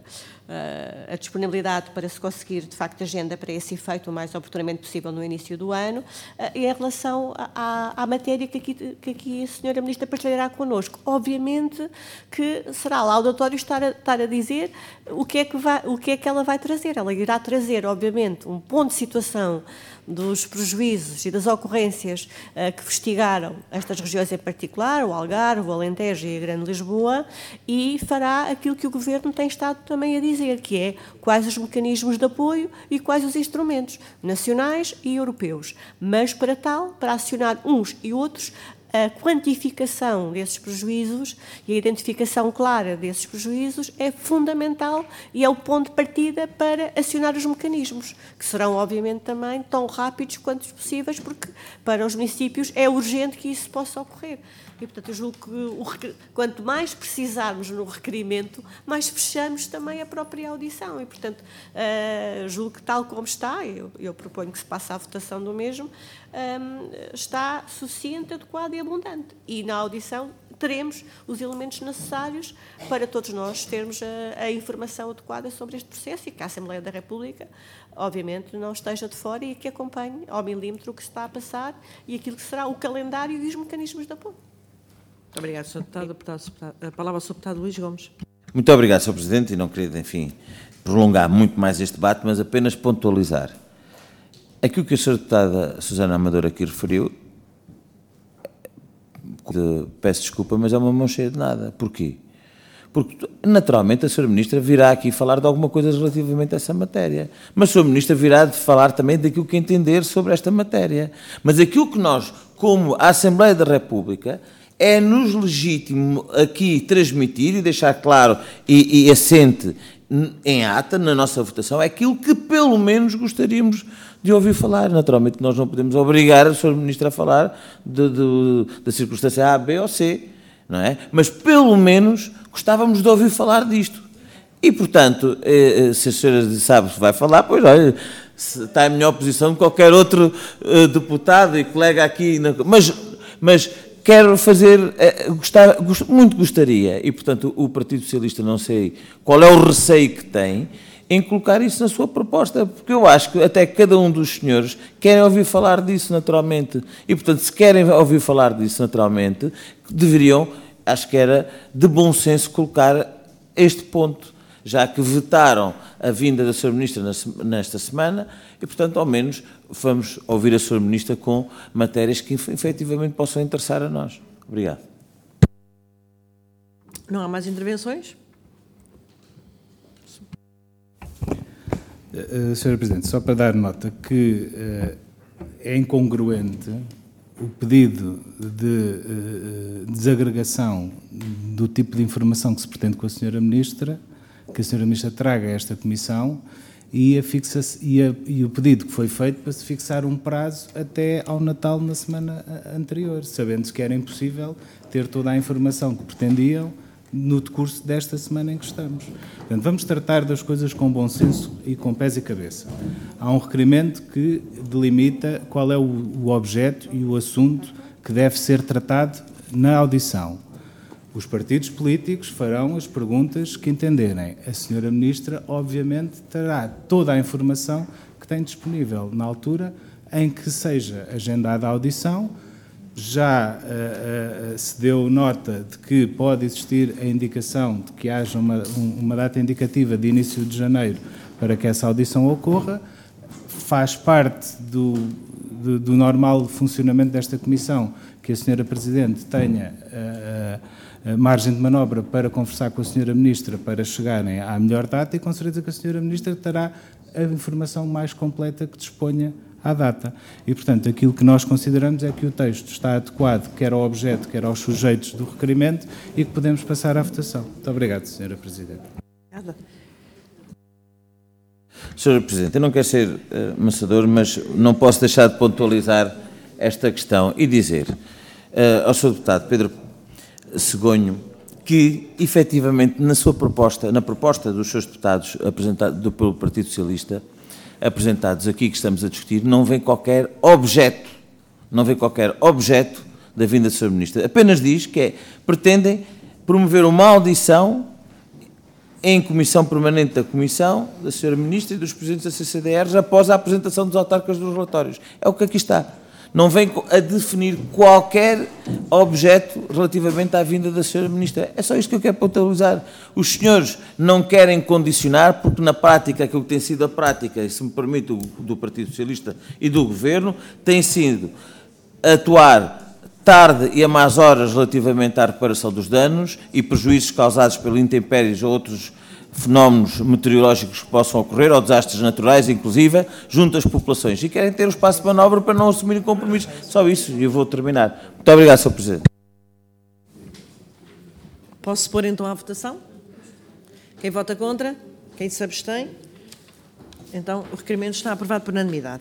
a disponibilidade para se conseguir, de facto, agenda para esse efeito o mais oportunamente possível no início do ano. E em relação à matéria que aqui a Sra. Ministra partilhará connosco, obviamente que será laudatório estar a dizer o que é que ela vai trazer. Ela irá trazer, obviamente, um ponto de situação dos prejuízos e das ocorrências que investigaram estas regiões em particular, o Algarve, o Alentejo e a Grande Lisboa, e fará aquilo que o Governo tem estado também a dizer, que é quais os mecanismos de apoio e quais os instrumentos nacionais e europeus. Mas para tal, para acionar uns e outros, a quantificação desses prejuízos e a identificação clara desses prejuízos é fundamental e é o ponto de partida para acionar os mecanismos, que serão, obviamente, também tão rápidos quanto possíveis, porque para os municípios é urgente que isso possa ocorrer. E, portanto, eu julgo que quanto mais precisarmos no requerimento, mais fechamos também a própria audição. E, portanto, julgo que tal como está, eu proponho que se passe à votação do mesmo, está suficiente, adequado e abundante. E na audição teremos os elementos necessários para todos nós termos a informação adequada sobre este processo e que a Assembleia da República, obviamente, não esteja de fora e que acompanhe ao milímetro o que se está a passar e aquilo que será o calendário e os mecanismos de apoio. Muito obrigado, Sr. Deputado. A palavra ao Sr. Deputado Luís Gomes. Muito obrigado, Sr. Presidente, e não queria, enfim, prolongar muito mais este debate, mas apenas pontualizar. Aquilo que a Sra. Deputada Susana Amador aqui referiu, peço desculpa, mas é uma mão cheia de nada. Porquê? Porque, naturalmente, a Sra. Ministra virá aqui falar de alguma coisa relativamente a essa matéria. Mas a Sra. Ministra virá de falar também daquilo que entender sobre esta matéria. Mas aquilo que nós, como a Assembleia da República, é-nos legítimo aqui transmitir e deixar claro e assente em ata, na nossa votação, é aquilo que pelo menos gostaríamos de ouvir falar. Naturalmente nós não podemos obrigar a Sra. Ministra a falar da circunstância A, B ou C, não é? Mas pelo menos gostávamos de ouvir falar disto. E, portanto, se a senhora sabe se vai falar, pois olha, está em melhor posição de qualquer outro deputado e colega aqui, mas quero fazer, muito gostaria, e portanto o Partido Socialista não sei qual é o receio que tem em colocar isso na sua proposta, porque eu acho que até cada um dos senhores querem ouvir falar disso naturalmente, e portanto se querem ouvir falar disso naturalmente, deveriam, acho que era de bom senso colocar este ponto, já que vetaram a vinda da Sra. Ministra nesta semana, e portanto ao menos vamos ouvir a Sra. Ministra com matérias que efetivamente possam interessar a nós. Obrigado. Não há mais intervenções? Sr. Presidente, só para dar nota que é incongruente o pedido de desagregação do tipo de informação que se pretende com a Sra. Ministra, que a Sra. Ministra traga a esta Comissão, e o pedido que foi feito para se fixar um prazo até ao Natal na semana anterior, sabendo-se que era impossível ter toda a informação que pretendiam no decurso desta semana em que estamos. Portanto, vamos tratar das coisas com bom senso e com pés e cabeça. Há um requerimento que delimita qual é o objeto e o assunto que deve ser tratado na audição. Os partidos políticos farão as perguntas que entenderem. A Sra. Ministra, obviamente, terá toda a informação que tem disponível na altura em que seja agendada a audição. Já se deu nota de que pode existir a indicação de que haja uma data indicativa de início de janeiro para que essa audição ocorra. Faz parte do normal funcionamento desta Comissão que a Sra. Presidente tenha margem de manobra para conversar com a Sra. Ministra para chegarem à melhor data, e com certeza que a Sra. Ministra terá a informação mais completa que disponha à data. E, portanto, aquilo que nós consideramos é que o texto está adequado, quer ao objeto, quer aos sujeitos do requerimento, e que podemos passar à votação. Muito obrigado, Sra. Presidente. Obrigada. Sr. Presidente, eu não quero ser amassador, mas não posso deixar de pontualizar esta questão e dizer ao Sr. Deputado Pedro Segonho que, efetivamente, na sua proposta, na proposta dos seus deputados pelo Partido Socialista, apresentados aqui que estamos a discutir, não vem qualquer objeto da vinda do Sr. Ministro. Apenas diz que pretendem promover uma audição em comissão permanente da Comissão, da Sra. Ministra e dos Presidentes da CCDR, após a apresentação dos autarcas dos relatórios. É o que aqui está. Não vem a definir qualquer objeto relativamente à vinda da Sra. Ministra. É só isto que eu quero pontualizar. Os senhores não querem condicionar, porque na prática, aquilo que tem sido a prática, e se me permite, do Partido Socialista e do Governo, tem sido atuar tarde e a más horas relativamente à reparação dos danos e prejuízos causados pelos intempéries ou outros fenómenos meteorológicos que possam ocorrer, ou desastres naturais, inclusive, junto às populações. E querem ter o espaço de manobra para não assumirem compromissos. Só isso, e eu vou terminar. Muito obrigado, Sr. Presidente. Posso pôr então à votação? Quem vota contra? Quem se abstém? Então, o requerimento está aprovado por unanimidade.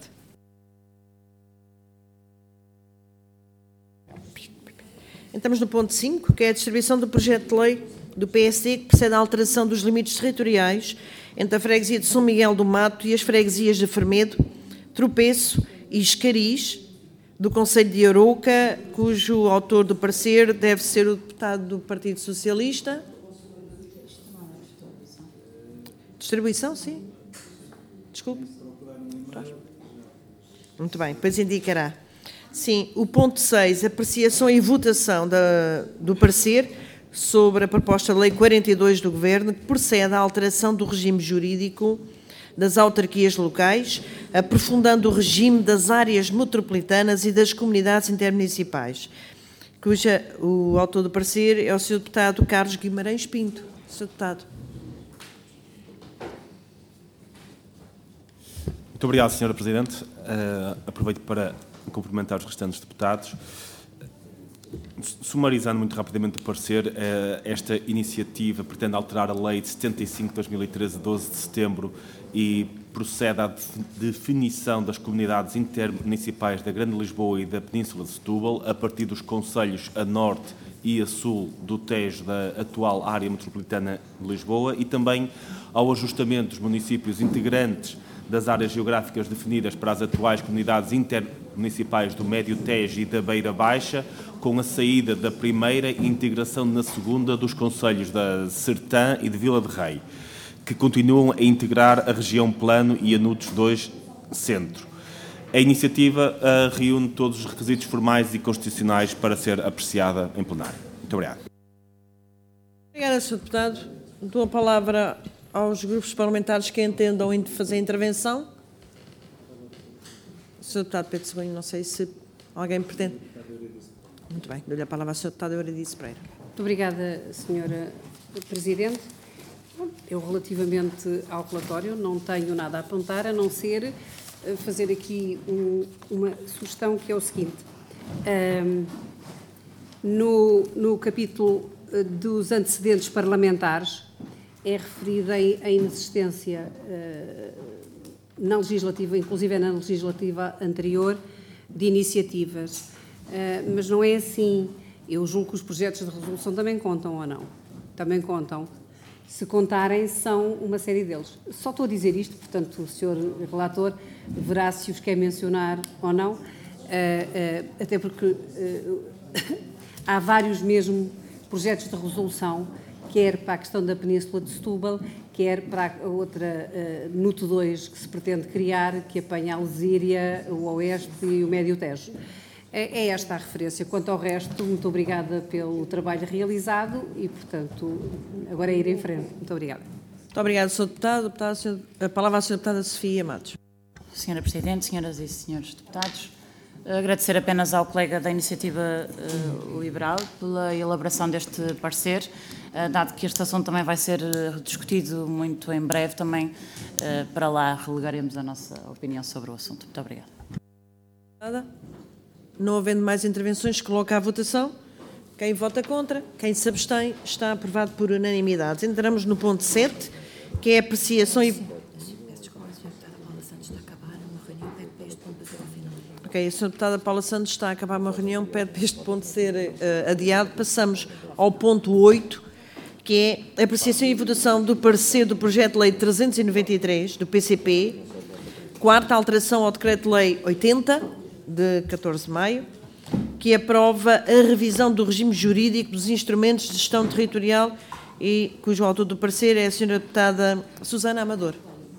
Entramos no ponto 5, que é a distribuição do projeto de lei do PSD que procede à alteração dos limites territoriais entre a freguesia de São Miguel do Mato e as freguesias de Fermedo, Tropeço e Escariz, do concelho de Arouca, cujo autor do parecer deve ser o deputado do Partido Socialista. Distribuição, sim. Desculpe. Muito bem, depois indicará. Sim, o ponto 6, apreciação e votação do parecer sobre a proposta de lei 42 do Governo, que procede à alteração do regime jurídico das autarquias locais, aprofundando o regime das áreas metropolitanas e das comunidades intermunicipais, o autor do parecer é o Sr. Deputado Carlos Guimarães Pinto. Sr. Deputado. Muito obrigado, Sra. Presidente. Aproveito para cumprimentar os restantes deputados. Sumarizando muito rapidamente o parecer, esta iniciativa pretende alterar a Lei de 75 de 2013, 12 de setembro, e procede à definição das comunidades intermunicipais da Grande Lisboa e da Península de Setúbal, a partir dos concelhos a norte e a sul do Tejo, da atual área metropolitana de Lisboa, e também ao ajustamento dos municípios integrantes das áreas geográficas definidas para as atuais comunidades intermunicipais do Médio Tejo e da Beira Baixa, com a saída da primeira e integração na segunda dos concelhos da Sertã e de Vila de Rei, que continuam a integrar a região Plano e Anutos 2 Centro. A iniciativa reúne todos os requisitos formais e constitucionais para ser apreciada em plenário. Muito obrigado. Obrigada, Sr. Deputado. Dou a palavra aos grupos parlamentares que entendam fazer intervenção. Sr. Deputado Pedro Segonho, não sei se alguém pretende. Muito bem, dou-lhe a palavra ao Sr. Deputado Euridice Pereira. Muito obrigada, Sra. Presidente. Eu, relativamente ao relatório, não tenho nada a apontar, a não ser fazer aqui uma sugestão, que é o seguinte. No capítulo dos antecedentes parlamentares, é referida a inexistência na legislativa, inclusive na legislativa anterior, de iniciativas. Mas não é assim. Eu julgo que os projetos de resolução também contam ou não? Também contam. Se contarem, são uma série deles. Só estou a dizer isto, portanto, o Sr. Relator verá se os quer mencionar ou não, até porque há vários mesmo projetos de resolução, quer para a questão da Península de Setúbal, quer para a outra NUT 2 que se pretende criar, que apanha a Lesíria, o Oeste e o Médio Tejo. É esta a referência. Quanto ao resto, muito obrigada pelo trabalho realizado e, portanto, agora é ir em frente. Muito obrigada. Muito obrigada, Sr. Deputado. A palavra à Sra. Deputada Sofia Matos. Sra. Presidente, senhoras e senhores deputados, agradecer apenas ao colega da Iniciativa Liberal pela elaboração deste parecer, dado que este assunto também vai ser discutido muito em breve, também para lá relegaremos a nossa opinião sobre o assunto. Muito obrigada. Não havendo mais intervenções, coloco à votação. Quem vota contra, quem se abstém, está aprovado por unanimidade. Entramos no ponto 7, que é a apreciação e... Ok, a Sra. Deputada Paula Santos está a acabar uma reunião, pede para este ponto ser adiado. Passamos ao ponto 8, que é a apreciação e votação do parecer do projeto de lei 393, do PCP, quarta alteração ao decreto-lei 80, de 14 de maio, que aprova a revisão do regime jurídico dos instrumentos de gestão territorial e cujo autor do parecer é a Sra. Deputada Susana Amador.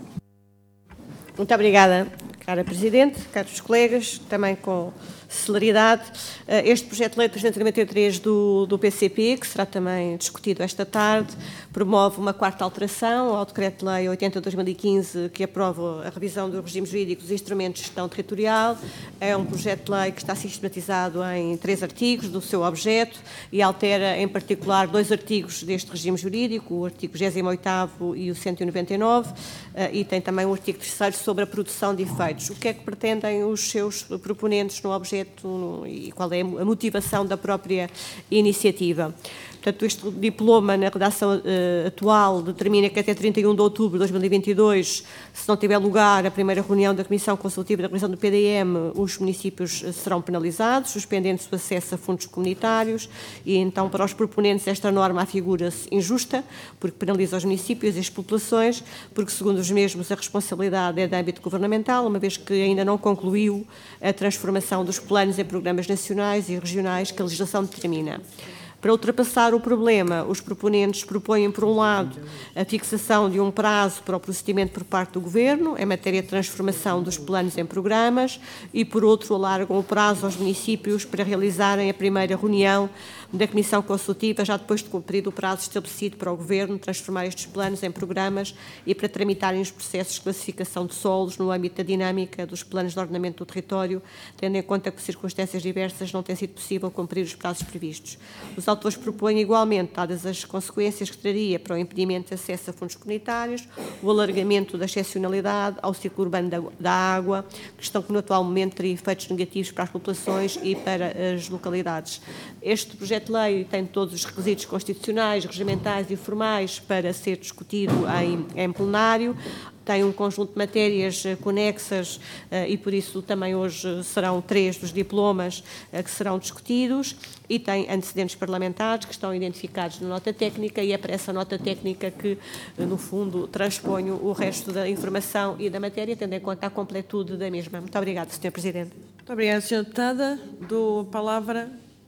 Muito obrigada, cara Presidente, caros colegas, também com celeridade. Este projeto de lei 393 do PCP, que será também discutido esta tarde, promove uma quarta alteração ao Decreto-Lei 80/2015, que aprova a revisão do regime jurídico dos instrumentos de gestão territorial. É um projeto de lei que está sistematizado em 3 artigos do seu objeto e altera, em particular, 2 artigos deste regime jurídico, o artigo 28º e o 199, e tem também o artigo 3º sobre a produção de efeitos. O que é que pretendem os seus proponentes no objeto e qual é a motivação da própria iniciativa? Portanto, este diploma, na redação atual, determina que até 31 de outubro de 2022, se não tiver lugar a primeira reunião da Comissão Consultiva da Revisão do PDM, os municípios serão penalizados, suspendendo-se o acesso a fundos comunitários, e então, para os proponentes, esta norma afigura-se injusta, porque penaliza os municípios e as populações, porque, segundo os mesmos, a responsabilidade é de âmbito governamental, uma vez que ainda não concluiu a transformação dos planos em programas nacionais e regionais que a legislação determina. Para ultrapassar o problema, os proponentes propõem, por um lado, a fixação de um prazo para o procedimento por parte do Governo, em matéria de transformação dos planos em programas, e, por outro, alargam o prazo aos municípios para realizarem a primeira reunião da Comissão Consultiva, já depois de cumprido o prazo estabelecido para o Governo transformar estes planos em programas e para tramitarem os processos de classificação de solos no âmbito da dinâmica dos planos de ordenamento do território, tendo em conta que, por circunstâncias diversas, não tem sido possível cumprir os prazos previstos. Os autores propõem igualmente, dadas as consequências que traria para o impedimento de acesso a fundos comunitários, o alargamento da excepcionalidade ao ciclo urbano da água, questão que no atual momento teria efeitos negativos para as populações e para as localidades. Este projeto de lei tem todos os requisitos constitucionais, regimentais e formais para ser discutido em plenário. Tem um conjunto de matérias conexas e, por isso, também hoje serão 3 dos diplomas que serão discutidos, e tem antecedentes parlamentares que estão identificados na nota técnica, e é para essa nota técnica que, no fundo, transponho o resto da informação e da matéria, tendo em conta a completude da mesma. Muito obrigada, Sr. Presidente. Muito obrigada, Sra. Deputada. Dou a palavra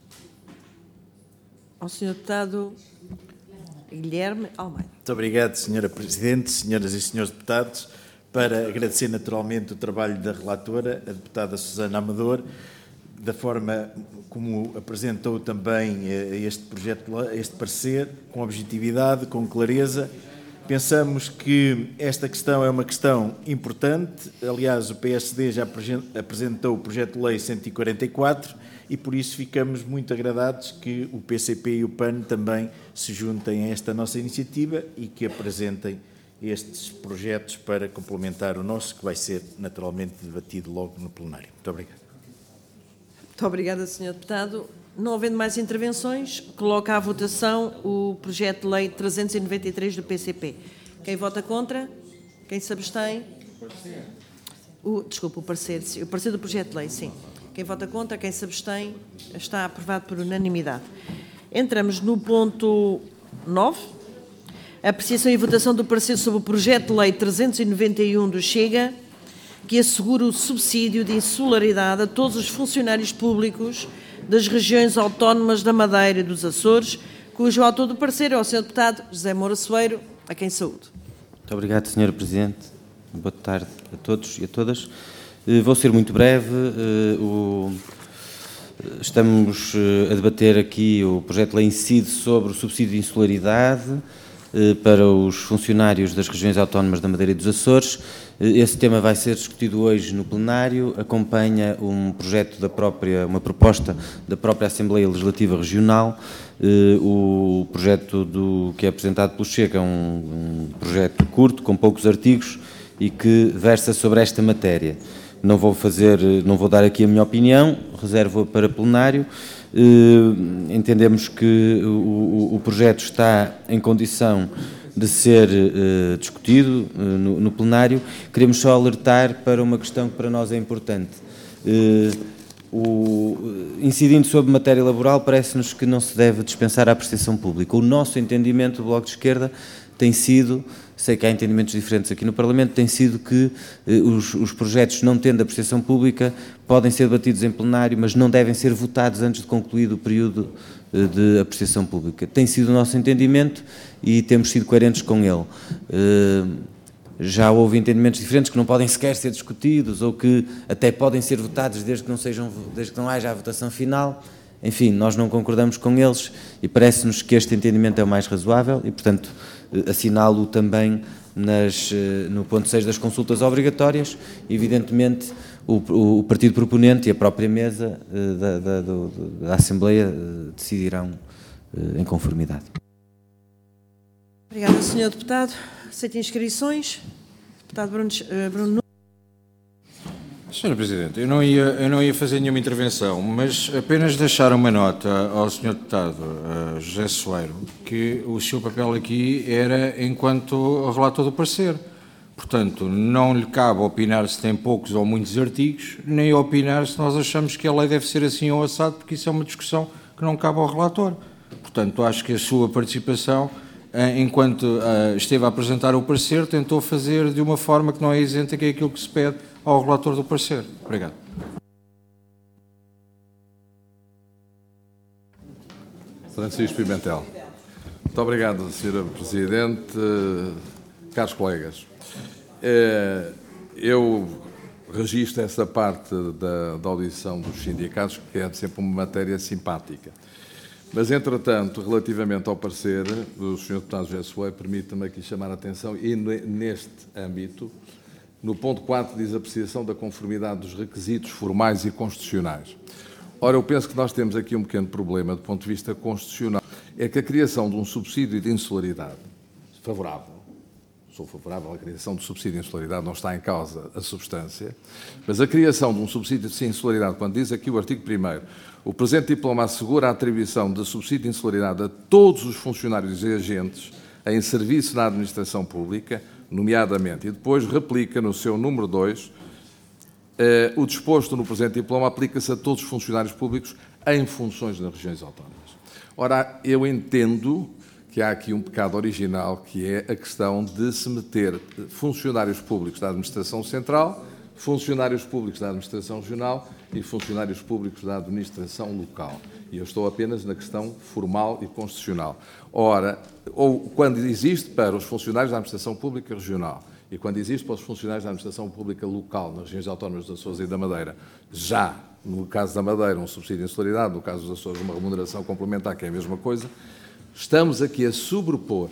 ao Sr. Deputado Guilherme Almeida. Muito obrigado, Sra. Presidente, senhoras e senhores deputados, para agradecer naturalmente o trabalho da relatora, a deputada Susana Amador, da forma como apresentou também este projeto, este parecer, com objetividade, com clareza. Pensamos que esta questão é uma questão importante. Aliás, o PSD já apresentou o projeto de lei 144 e por isso ficamos muito agradados que o PCP e o PAN também se juntem a esta nossa iniciativa e que apresentem estes projetos para complementar o nosso, que vai ser naturalmente debatido logo no plenário. Muito obrigado. Muito obrigada, Sr. Deputado. Não havendo mais intervenções, coloco à votação o projeto de lei 393 do PCP. Quem vota contra? Quem se abstém? Desculpe, o parecer do projeto de lei, sim. Quem vota contra, quem se abstém, está aprovado por unanimidade. Entramos no ponto 9. Apreciação e votação do parecer sobre o projeto de lei 391 do Chega, que assegura o subsídio de insularidade a todos os funcionários públicos das regiões autónomas da Madeira e dos Açores, cujo autor do parecer é o Sr. Deputado José Moura Soeiro, a quem saúdo. Muito obrigado, Sra. Presidente. Boa tarde a todos e a todas. Vou ser muito breve. Estamos a debater aqui o projeto de lei incide sobre o subsídio de insularidade para os funcionários das regiões autónomas da Madeira e dos Açores. Esse tema vai ser discutido hoje no plenário, acompanha uma proposta da própria Assembleia Legislativa Regional. O projeto que é apresentado pelo Chega é um projeto curto, com poucos artigos e que versa sobre esta matéria. não vou dar aqui a minha opinião, reservo-a para plenário. Entendemos que o projeto está em condição de ser discutido no plenário. Queremos só alertar para uma questão que para nós é importante. Incidindo sobre matéria laboral, parece-nos que não se deve dispensar a apreciação pública. O nosso entendimento do Bloco de Esquerda tem sido, sei que há entendimentos diferentes aqui no Parlamento, tem sido que os projetos, não tendo apreciação pública, podem ser debatidos em plenário, mas não devem ser votados antes de concluído o período de apreciação pública. Tem sido o nosso entendimento e temos sido coerentes com ele. Já houve entendimentos diferentes que não podem sequer ser discutidos ou que até podem ser votados desde que não haja a votação final. Enfim, nós não concordamos com eles e parece-nos que este entendimento é o mais razoável e, portanto, assinalo também no ponto 6 das consultas obrigatórias. Evidentemente, o partido proponente e a própria mesa da Assembleia decidirão em conformidade. Obrigada, Sr. Deputado. Aceito inscrições. Deputado Bruno Nunes. Sra. Presidente, eu não ia fazer nenhuma intervenção, mas apenas deixar uma nota ao Sr. Deputado José Soeiro, que o seu papel aqui era enquanto relator do parecer. Portanto, não lhe cabe opinar se tem poucos ou muitos artigos, nem opinar se nós achamos que a lei deve ser assim ou assado, porque isso é uma discussão que não cabe ao relator. Portanto, acho que a sua participação, enquanto esteve a apresentar o parecer, tentou fazer de uma forma que não é isenta, que é aquilo que se pede ao relator do parecer. Obrigado. Francisco Pimentel. Muito obrigado, Sra. Presidente. Caros colegas, eu registro essa parte da audição dos sindicatos, que é sempre uma matéria simpática. Mas, entretanto, relativamente ao parecer, o Sr. Deputado José Soeiro, permita-me aqui chamar a atenção, e neste âmbito, no ponto 4 diz apreciação da conformidade dos requisitos formais e constitucionais. Ora, eu penso que nós temos aqui um pequeno problema do ponto de vista constitucional. É que a criação de um subsídio de insularidade favorável, sou favorável à criação do subsídio de insularidade, não está em causa a substância, mas a criação de um subsídio de insularidade, quando diz aqui o artigo 1º, o presente diploma assegura a atribuição de subsídio de insularidade a todos os funcionários e agentes em serviço na administração pública, nomeadamente, e depois replica no seu número 2, o disposto no presente diploma aplica-se a todos os funcionários públicos em funções nas regiões autónomas. Ora, eu entendo que há aqui um pecado original, que é a questão de se meter funcionários públicos da administração central, funcionários públicos da administração regional e funcionários públicos da administração local. E eu estou apenas na questão formal e constitucional. Ora, ou quando existe para os funcionários da administração pública regional e quando existe para os funcionários da administração pública local nas regiões autónomas dos Açores e da Madeira, já no caso da Madeira um subsídio de insularidade, no caso dos Açores uma remuneração complementar, que é a mesma coisa, estamos aqui a sobrepor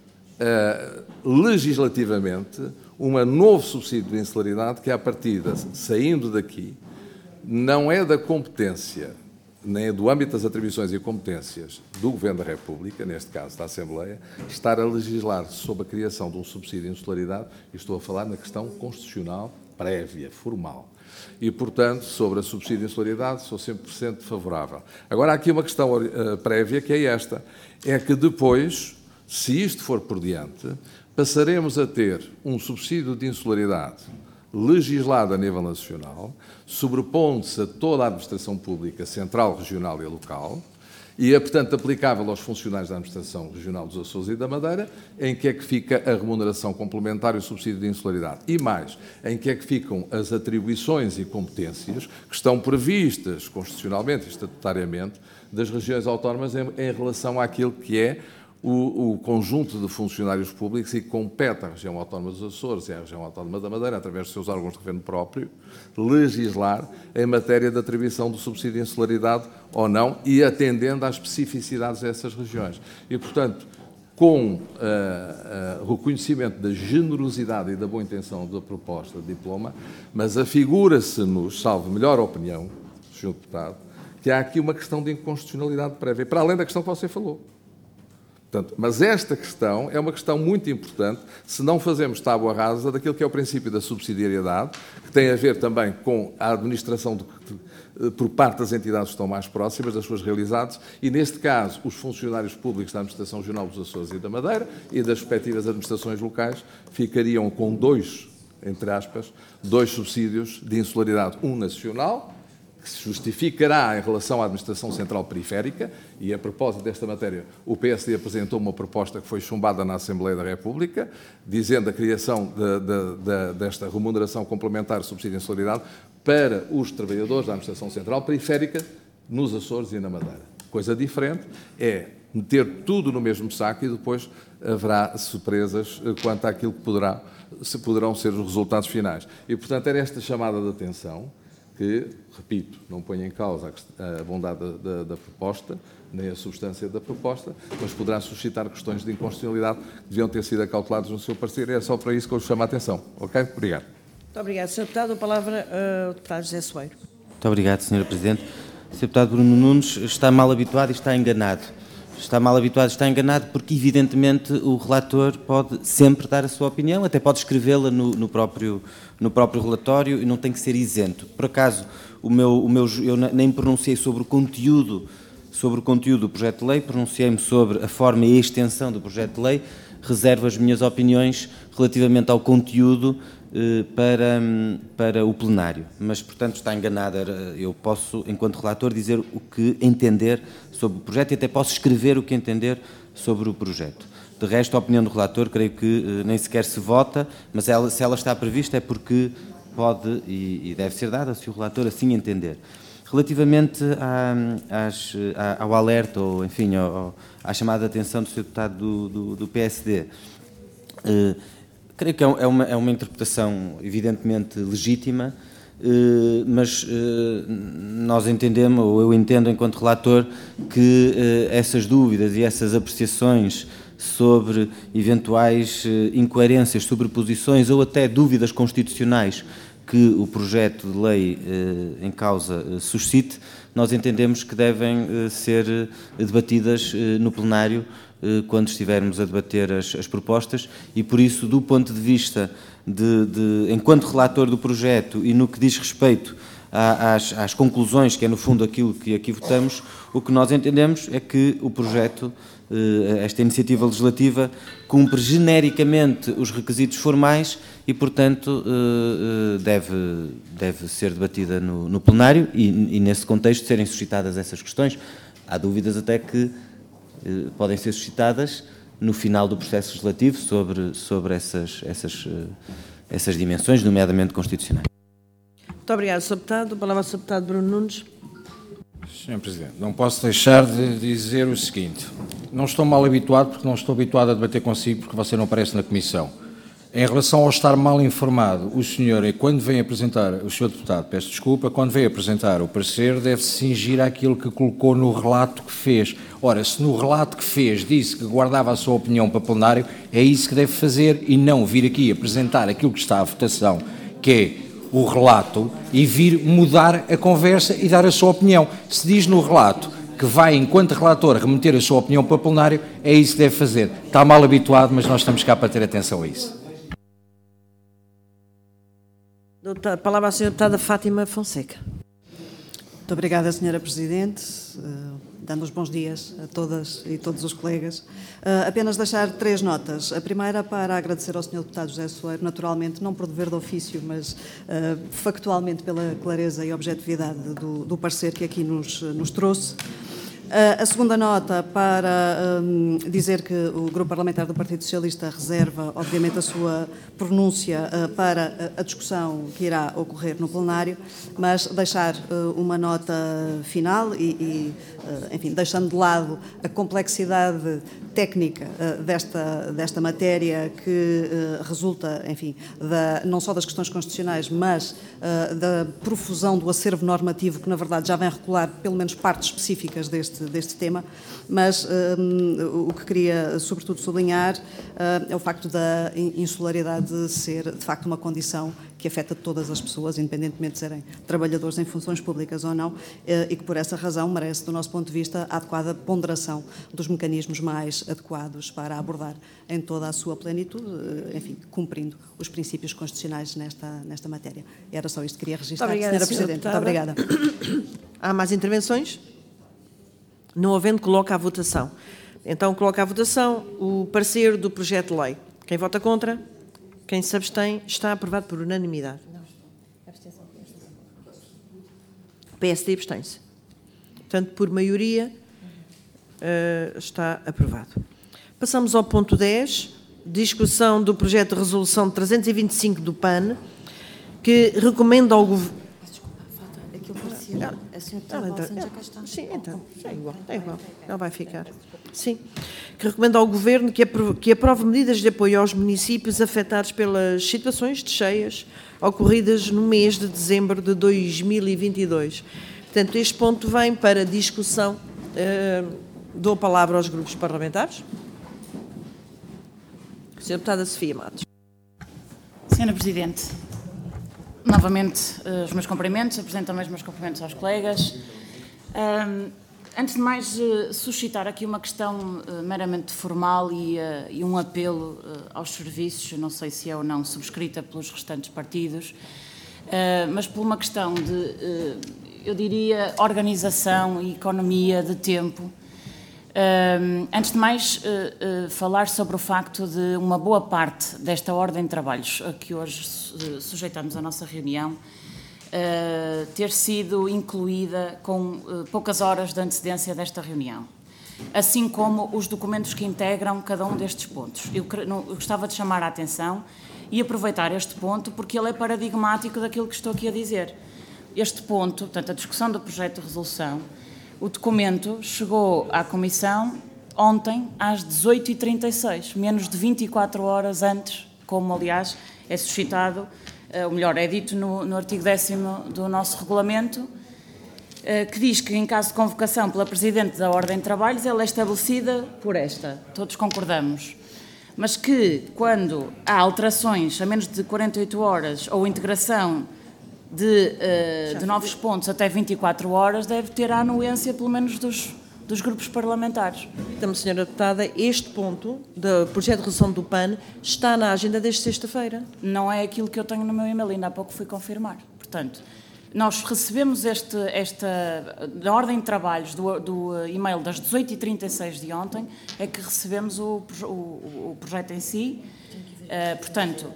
legislativamente um novo subsídio de insularidade que, à partida, saindo daqui, não é da competência, nem é do âmbito das atribuições e competências do Governo da República, neste caso da Assembleia, estar a legislar sobre a criação de um subsídio de insularidade, e estou a falar na questão constitucional prévia, formal. E, portanto, sobre a subsídio de insularidade, sou 100% favorável. Agora, há aqui uma questão prévia, que é esta, é que depois, se isto for por diante, passaremos a ter um subsídio de insularidade legislado a nível nacional, sobrepondo-se a toda a administração pública central, regional e local, e é, portanto, aplicável aos funcionários da administração regional dos Açores e da Madeira, em que é que fica a remuneração complementar e o subsídio de insularidade. E mais, em que é que ficam as atribuições e competências que estão previstas constitucionalmente e estatutariamente das regiões autónomas em relação àquilo que é o conjunto de funcionários públicos e que compete à região autónoma dos Açores e à região autónoma da Madeira, através dos seus órgãos de governo próprio, legislar em matéria de atribuição do subsídio de insularidade ou não, e atendendo às especificidades dessas regiões. E, portanto, com o reconhecimento da generosidade e da boa intenção da proposta de diploma, mas afigura-se-nos, salvo melhor opinião, Sr. Deputado, que há aqui uma questão de inconstitucionalidade prévia, para além da questão que você falou. Portanto, mas esta questão é uma questão muito importante se não fazemos tábua rasa daquilo que é o princípio da subsidiariedade, que tem a ver também com a administração por parte das entidades que estão mais próximas das suas realidades e, neste caso, os funcionários públicos da Administração Regional dos Açores e da Madeira e das respectivas administrações locais ficariam com dois, entre aspas, dois subsídios de insularidade, um nacional, que se justificará em relação à Administração Central Periférica, e a propósito desta matéria, o PSD apresentou uma proposta que foi chumbada na Assembleia da República, dizendo a criação desta remuneração complementar de subsídio de insularidade para os trabalhadores da Administração Central Periférica nos Açores e na Madeira. Coisa diferente é meter tudo no mesmo saco e depois haverá surpresas quanto àquilo que poderão ser os resultados finais. E, portanto, era esta chamada de atenção que, repito, não põe em causa a bondade da proposta, nem a substância da proposta, mas poderá suscitar questões de inconstitucionalidade que deviam ter sido acauteladas no seu parecer. É só para isso que eu chamo a atenção. Ok? Obrigado. Muito obrigado, Sr. Deputado. A palavra ao Deputado José Soeiro. Muito obrigado, Sra. Presidente. O Sr. Deputado Bruno Nunes está mal habituado e está enganado. Está mal habituado e está enganado porque, evidentemente, o relator pode sempre dar a sua opinião, até pode escrevê-la no próprio relatório e não tem que ser isento. Por acaso, eu nem pronunciei sobre o conteúdo do projeto de lei, pronunciei-me sobre a forma e a extensão do projeto de lei, reservo as minhas opiniões relativamente ao conteúdo para o plenário. Mas, portanto, está enganada. Eu posso, enquanto relator, dizer o que entender sobre o projeto e até posso escrever o que entender sobre o projeto. De resto, a opinião do relator, creio que nem sequer se vota, mas se ela está prevista é porque pode e deve ser dada, se o relator assim entender. Relativamente ao alerta, ou enfim, à chamada de atenção do Sr. Deputado do PSD, creio que é uma interpretação evidentemente legítima, mas nós entendemos, ou eu entendo enquanto relator, que essas dúvidas e essas apreciações sobre eventuais incoerências, sobreposições ou até dúvidas constitucionais que o projeto de lei em causa suscite, nós entendemos que devem ser debatidas no plenário quando estivermos a debater as propostas e, por isso, do ponto de vista enquanto relator do projeto e no que diz respeito às conclusões, que é no fundo aquilo que aqui votamos, o que nós entendemos é que o projeto, esta iniciativa legislativa, cumpre genericamente os requisitos formais e, portanto, deve ser debatida no plenário e, nesse contexto, serem suscitadas essas questões. Há dúvidas até que podem ser suscitadas no final do processo legislativo sobre essas dimensões, nomeadamente constitucionais. Muito obrigado, Sr. Deputado. A palavra ao Sr. Deputado Bruno Nunes. Sr. Presidente, não posso deixar de dizer o seguinte. Não estou mal habituado porque não estou habituado a debater consigo porque você não aparece na Comissão. Em relação ao estar mal informado, o senhor, quando vem apresentar, o Sr. Deputado, peço desculpa, quando vem apresentar o parecer, deve-se cingir àquilo que colocou no relato que fez. Ora, se no relato que fez disse que guardava a sua opinião para plenário, é isso que deve fazer e não vir aqui apresentar aquilo que está à votação, que é o relato, e vir mudar a conversa e dar a sua opinião. Se diz no relato que vai, enquanto relator, remeter a sua opinião para plenário, é isso que deve fazer. Está mal habituado, mas nós estamos cá para ter atenção a isso. A palavra à Sra. Deputada Fátima Fonseca. Muito obrigada, Sra. Presidente. Dando os bons dias a todas e todos os colegas. Apenas deixar 3 notas. A primeira para agradecer ao Sr. Deputado José Soeiro, naturalmente, não por dever de ofício, mas factualmente pela clareza e objetividade do parecer que aqui nos trouxe. A segunda nota para dizer que o Grupo Parlamentar do Partido Socialista reserva, obviamente, a sua pronúncia para a discussão que irá ocorrer no plenário, mas deixar uma nota final enfim, deixando de lado a complexidade técnica desta matéria que resulta, enfim, não só das questões constitucionais, mas da profusão do acervo normativo que, na verdade, já vem regular pelo menos partes específicas deste deste tema, mas o que queria sobretudo sublinhar é o facto da insularidade ser de facto uma condição que afeta todas as pessoas, independentemente de serem trabalhadores em funções públicas ou não, e que por essa razão merece, do nosso ponto de vista, a adequada ponderação dos mecanismos mais adequados para abordar em toda a sua plenitude, enfim, cumprindo os princípios constitucionais nesta matéria. Era só isto que queria registrar, Sra. Presidente. Muito obrigada. Há mais intervenções? Não havendo, coloca à votação. Então, coloca à votação o parecer do projeto de lei. Quem vota contra? Quem se abstém? Está aprovado por unanimidade. O PSD abstém-se. Portanto, por maioria, está aprovado. Passamos ao ponto 10, discussão do projeto de resolução 325 do PAN, que recomenda ao Governo... Sim, então, é igual, ela vai ficar. Sim, que recomenda ao Governo que aprove medidas de apoio aos municípios afetados pelas situações de cheias ocorridas no mês de dezembro de 2022. Portanto, este ponto vem para discussão. Dou a palavra aos grupos parlamentares. Sra. Deputada Sofia Matos. Sra. Presidente, novamente os meus cumprimentos, apresento também os meus cumprimentos aos colegas. Antes de mais, suscitar aqui uma questão meramente formal e um apelo aos serviços, não sei se é ou não subscrita pelos restantes partidos, mas por uma questão de, eu diria, organização e economia de tempo. Antes de mais, falar sobre o facto de uma boa parte desta ordem de trabalhos a que hoje sujeitamos a nossa reunião ter sido incluída com poucas horas de antecedência desta reunião, assim como os documentos que integram cada um destes pontos. Eu gostava de chamar a atenção e aproveitar este ponto porque ele é paradigmático daquilo que estou aqui a dizer. Este ponto, portanto, a discussão do projeto de resolução, o documento chegou à Comissão ontem às 18h36, menos de 24 horas antes, como aliás é suscitado, ou melhor, é dito no artigo 10º do nosso regulamento, que diz que em caso de convocação pela Presidente da Ordem de Trabalhos, ela é estabelecida por esta, todos concordamos, mas que quando há alterações a menos de 48 horas ou integração de novos pontos até 24 horas, deve ter a anuência, pelo menos, dos grupos parlamentares. Então, Sra. Deputada, este ponto do projeto de resolução do PAN está na agenda desde sexta-feira. Não é aquilo que eu tenho no meu e-mail, ainda há pouco fui confirmar. Portanto, nós recebemos na ordem de trabalhos do e-mail das 18h36 de ontem, é que recebemos o projeto em si. Portanto,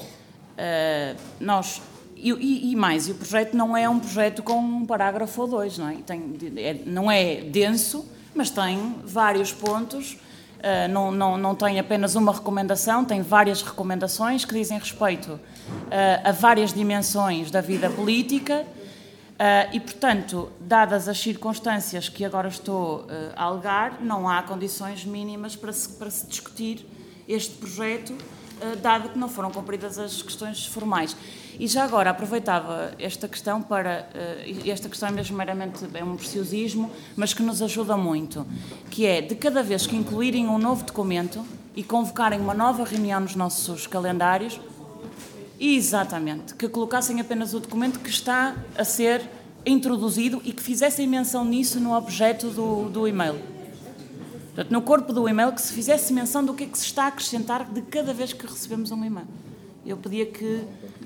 nós... E o projeto não é um projeto com um parágrafo ou dois, não é? Não é denso, mas tem vários pontos, não tem apenas uma recomendação, tem várias recomendações que dizem respeito a várias dimensões da vida política e, portanto, dadas as circunstâncias que agora estou a alegar, não há condições mínimas para se discutir este projeto, dado que não foram cumpridas as questões formais. E já agora aproveitava esta questão esta questão é mesmo meramente um preciosismo, mas que nos ajuda muito, que é de cada vez que incluírem um novo documento e convocarem uma nova reunião nos nossos calendários, exatamente, que colocassem apenas o documento que está a ser introduzido e que fizessem menção nisso no objeto do e-mail. Portanto, no corpo do e-mail, que se fizesse menção do que é que se está a acrescentar de cada vez que recebemos um e-mail. Eu pedia que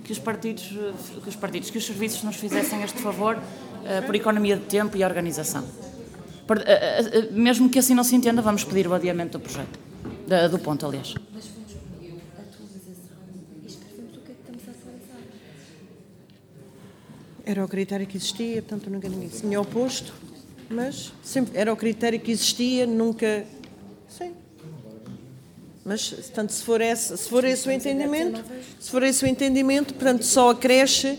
os serviços nos fizessem este favor por economia de tempo e organização. Mesmo que assim não se entenda, vamos pedir o adiamento do projeto, do ponto, aliás. Mas fomos pedir a atualização e escrevemos o que é que estamos a atualizar. Era o critério que existia, portanto nunca ninguém se tinha oposto, mas sempre era o critério que existia, nunca... Sim. Mas, portanto, se for esse o entendimento, portanto, só acresce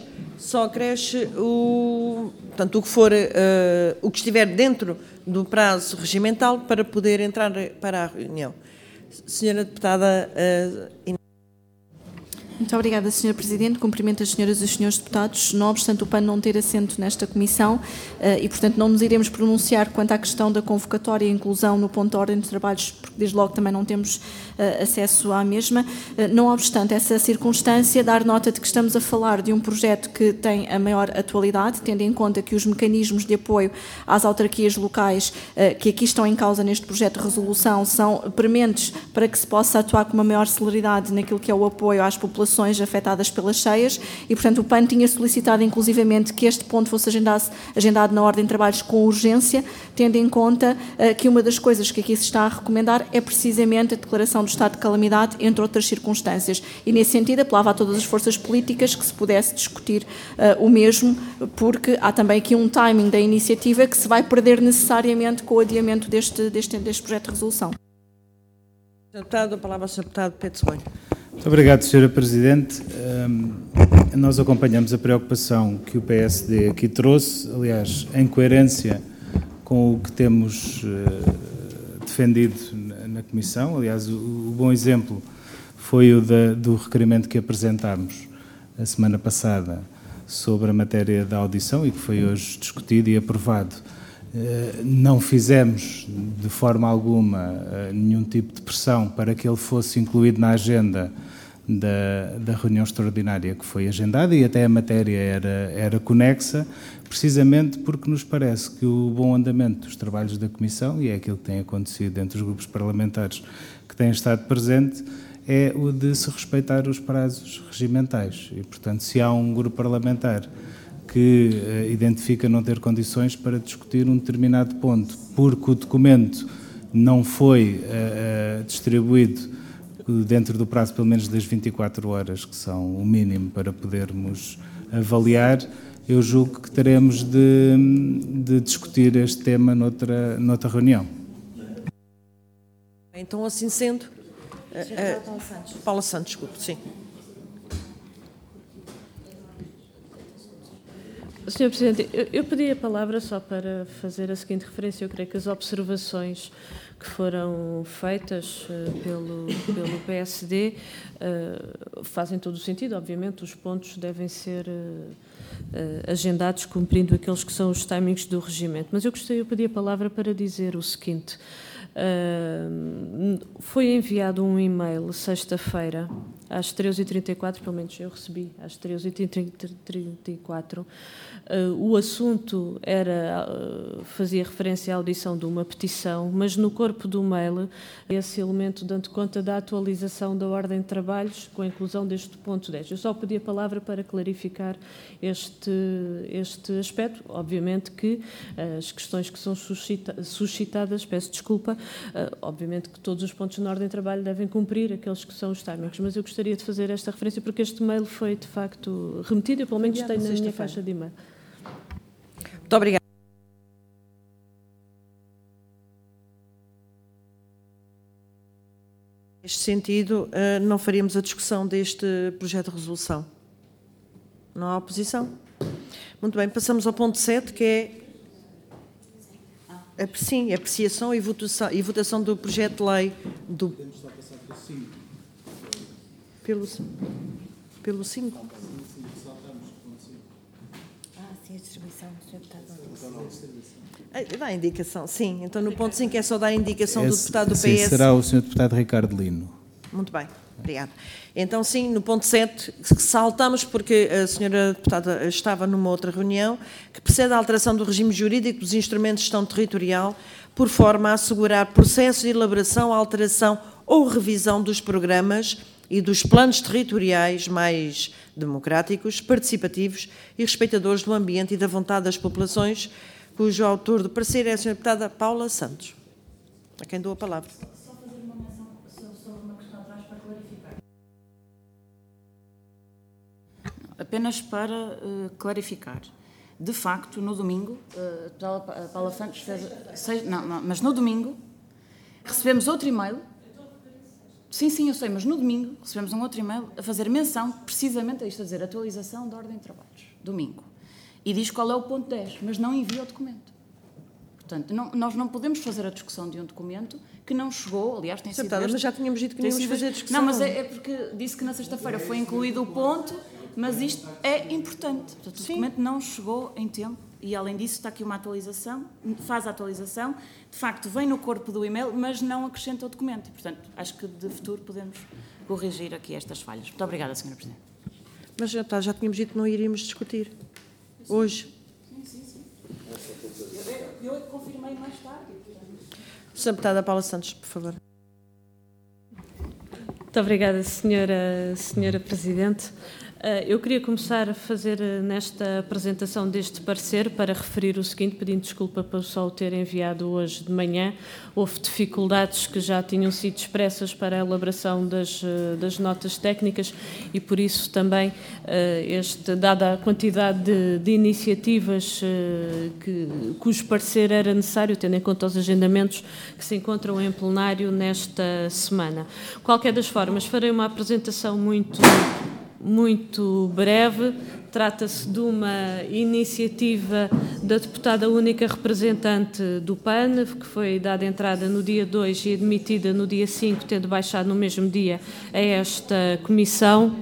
portanto, o que estiver dentro do prazo regimental para poder entrar para a reunião. Senhora Deputada Muito obrigada, Sr. Presidente. Cumprimento as senhoras e os senhores deputados. Não obstante o PAN não ter assento nesta comissão e, portanto, não nos iremos pronunciar quanto à questão da convocatória e inclusão no ponto de ordem de trabalhos, porque desde logo também não temos acesso à mesma. Não obstante essa circunstância, dar nota de que estamos a falar de um projeto que tem a maior atualidade, tendo em conta que os mecanismos de apoio às autarquias locais que aqui estão em causa neste projeto de resolução são prementes para que se possa atuar com uma maior celeridade naquilo que é o apoio às populações afetadas pelas cheias e, portanto, o PAN tinha solicitado inclusivamente que este ponto fosse agendado na ordem de trabalhos com urgência, tendo em conta que uma das coisas que aqui se está a recomendar é precisamente a declaração do estado de calamidade, entre outras circunstâncias. E, nesse sentido, apelava a todas as forças políticas que se pudesse discutir o mesmo, porque há também aqui um timing da iniciativa que se vai perder necessariamente com o adiamento deste projeto de resolução. Sr. Deputado, a palavra ao Sr. Deputado Pedro Soeiro. Muito obrigado, Sra. Presidente. Nós acompanhamos a preocupação que o PSD aqui trouxe, aliás, em coerência com o que temos defendido na Comissão. Aliás, o bom exemplo foi o do requerimento que apresentámos a semana passada sobre a matéria da audição e que foi hoje discutido e aprovado. Não fizemos de forma alguma nenhum tipo de pressão para que ele fosse incluído na agenda da reunião extraordinária que foi agendada e até a matéria era conexa, precisamente porque nos parece que o bom andamento dos trabalhos da Comissão, e é aquilo que tem acontecido entre os grupos parlamentares que têm estado presente, é o de se respeitar os prazos regimentais. E, portanto, se há um grupo parlamentar que identifica não ter condições para discutir um determinado ponto, porque o documento não foi distribuído dentro do prazo pelo menos das 24 horas, que são o mínimo para podermos avaliar, eu julgo que teremos de discutir este tema noutra reunião. Então, assim sendo... Paula Santos, desculpe, sim. Sr. Presidente, eu pedi a palavra só para fazer a seguinte referência. Eu creio que as observações que foram feitas pelo PSD fazem todo o sentido. Obviamente, os pontos devem ser agendados cumprindo aqueles que são os timings do regimento. Mas eu pedi a palavra para dizer o seguinte. Foi enviado um e-mail sexta-feira às 13h34, pelo menos eu recebi às 13h34. O assunto fazia referência à audição de uma petição, mas no corpo do mail esse elemento dando conta da atualização da ordem de trabalhos com a inclusão deste ponto 10. Eu só pedi a palavra para clarificar este aspecto. Obviamente que as questões que são suscitadas, peço desculpa, obviamente que todos os pontos na ordem de trabalho devem cumprir aqueles que são os timings, mas eu gostaria de fazer esta referência porque este mail foi de facto remetido, eu pelo menos tenho na minha caixa de e-mail. Muito obrigada. Neste sentido, não faríamos a discussão deste projeto de resolução. Não há oposição? Muito bem, passamos ao ponto 7, que é sim, apreciação e votação do projeto de lei do... Pelo 5? Sim, a distribuição, Sr. Deputado. Dá a indicação, sim. Então, no ponto 5 é só dar a indicação do deputado do PS. Sim, será o Sr. Deputado Ricardo Lino. Muito bem, obrigado. Então, sim, no ponto 7, saltamos porque a senhora deputada estava numa outra reunião, que precede a alteração do regime jurídico dos instrumentos de gestão territorial, por forma a assegurar processo de elaboração, alteração ou revisão dos programas e dos planos territoriais mais democráticos, participativos e respeitadores do ambiente e da vontade das populações, cujo autor do parecer é a senhora deputada Paula Santos, a quem dou a palavra. Só fazer uma menção sobre uma questão atrás para clarificar. Apenas para clarificar. De facto, no domingo, a Paula Santos fez... mas no domingo recebemos outro e-mail. Sim, eu sei, mas no domingo recebemos um outro e-mail a fazer menção precisamente a isto, a dizer atualização da ordem de trabalhos. Domingo. E diz qual é o ponto 10, mas não envia o documento. Portanto, nós não podemos fazer a discussão de um documento que não chegou, aliás, tem sido... Mas já tínhamos dito que não íamos fazer a discussão. Não, mas é porque disse que na sexta-feira foi incluído o ponto, mas isto é importante. Portanto, o documento não chegou em tempo e, além disso, está aqui uma atualização, faz a atualização, de facto, vem no corpo do e-mail, mas não acrescenta o documento. E, portanto, acho que de futuro podemos corrigir aqui estas falhas. Muito obrigada, Sra. Presidente. Mas já tínhamos dito que não iríamos discutir hoje. Sim. Eu confirmei mais tarde. Sra. Deputada Paula Santos, por favor. Muito obrigada, Senhora Presidente. Eu queria começar a fazer nesta apresentação deste parecer para referir o seguinte, pedindo desculpa por só o ter enviado hoje de manhã. Houve dificuldades que já tinham sido expressas para a elaboração das notas técnicas e por isso também, dada a quantidade de iniciativas cujo parecer era necessário, tendo em conta os agendamentos que se encontram em plenário nesta semana. Qualquer das formas, farei uma apresentação muito breve. Trata-se de uma iniciativa da deputada única representante do PAN, que foi dada entrada no dia 2 e admitida no dia 5, tendo baixado no mesmo dia a esta comissão.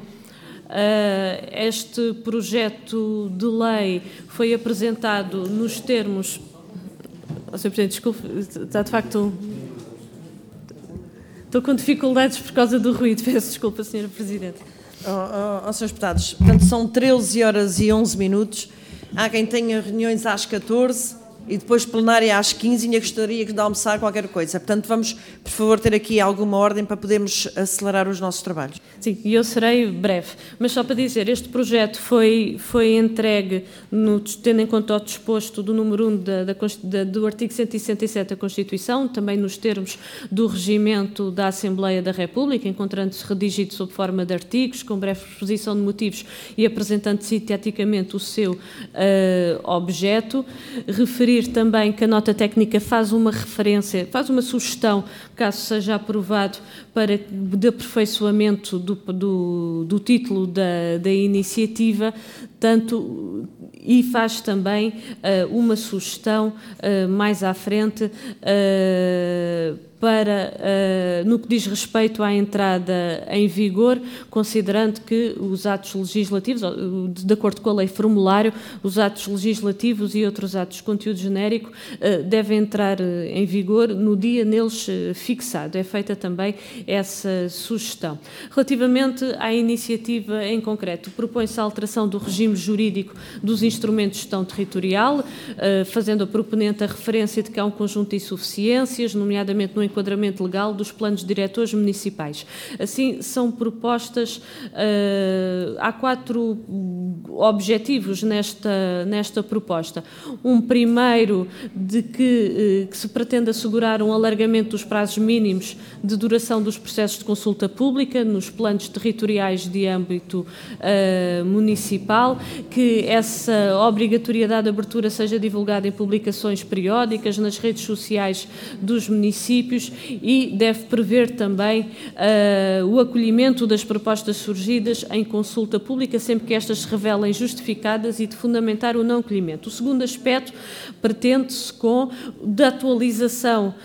Este projeto de lei foi apresentado nos termos... Sr. Presidente, desculpe, está de facto... Estou com dificuldades por causa do ruído, peço desculpa, Sra. Presidente. Srs. Deputados, portanto, são 13h11. Há quem tenha reuniões às 14 e depois plenária às 15 e ainda gostaria de almoçar qualquer coisa. Portanto, vamos, por favor, ter aqui alguma ordem para podermos acelerar os nossos trabalhos. Sim, e eu serei breve, mas só para dizer, este projeto foi entregue, tendo em conta o disposto do número 1 do artigo 167 da Constituição, também nos termos do regimento da Assembleia da República, encontrando-se redigido sob forma de artigos, com breve exposição de motivos e apresentando sinteticamente o seu objeto. Referir também que a nota técnica faz uma referência, faz uma sugestão, caso seja aprovado, de aperfeiçoamento do título da iniciativa, e faz também uma sugestão mais à frente no que diz respeito à entrada em vigor, considerando que os atos legislativos, de acordo com a lei formulário, os atos legislativos e outros atos de conteúdo genérico devem entrar em vigor no dia neles fixado. É feita também essa sugestão. Relativamente à iniciativa em concreto, propõe-se a alteração do regime jurídico dos instrumentos de gestão territorial, fazendo a proponente a referência de que há um conjunto de insuficiências, nomeadamente no enquadramento legal dos planos diretores municipais. Assim, são propostas, há 4 objetivos nesta proposta. Um primeiro, de que se pretende assegurar um alargamento dos prazos mínimos de duração dos processos de consulta pública nos planos territoriais de âmbito municipal, que essa obrigatoriedade de abertura seja divulgada em publicações periódicas nas redes sociais dos municípios e deve prever também o acolhimento das propostas surgidas em consulta pública, sempre que estas se revelem justificadas, e de fundamentar o não acolhimento. O segundo aspecto pretende-se da atualização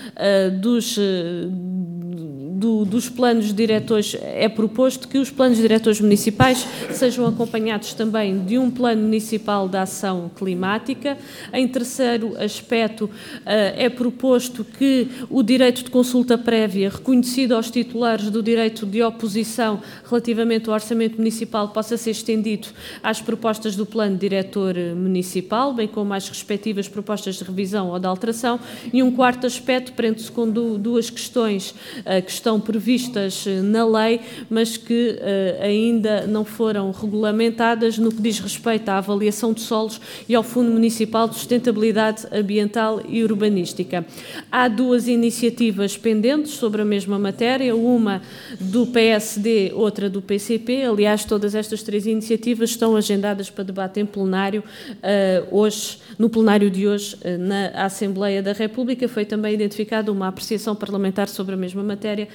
dos planos diretores. É proposto que os planos diretores municipais sejam acompanhados também de um plano municipal de ação climática. Em terceiro aspecto, é proposto que o direito de consulta prévia, reconhecido aos titulares do direito de oposição relativamente ao orçamento municipal, possa ser estendido às propostas do plano diretor municipal, bem como às respectivas propostas de revisão ou de alteração. E um quarto aspecto prende-se com duas questões que estão previstas na lei, mas que ainda não foram regulamentadas, no que diz respeito à avaliação de solos e ao Fundo Municipal de Sustentabilidade Ambiental e Urbanística. Há 2 iniciativas pendentes sobre a mesma matéria, uma do PSD, outra do PCP. Aliás, todas estas 3 iniciativas estão agendadas para debate em plenário hoje, no plenário de hoje, na Assembleia da República. Foi também identificada uma apreciação parlamentar sobre a mesma matéria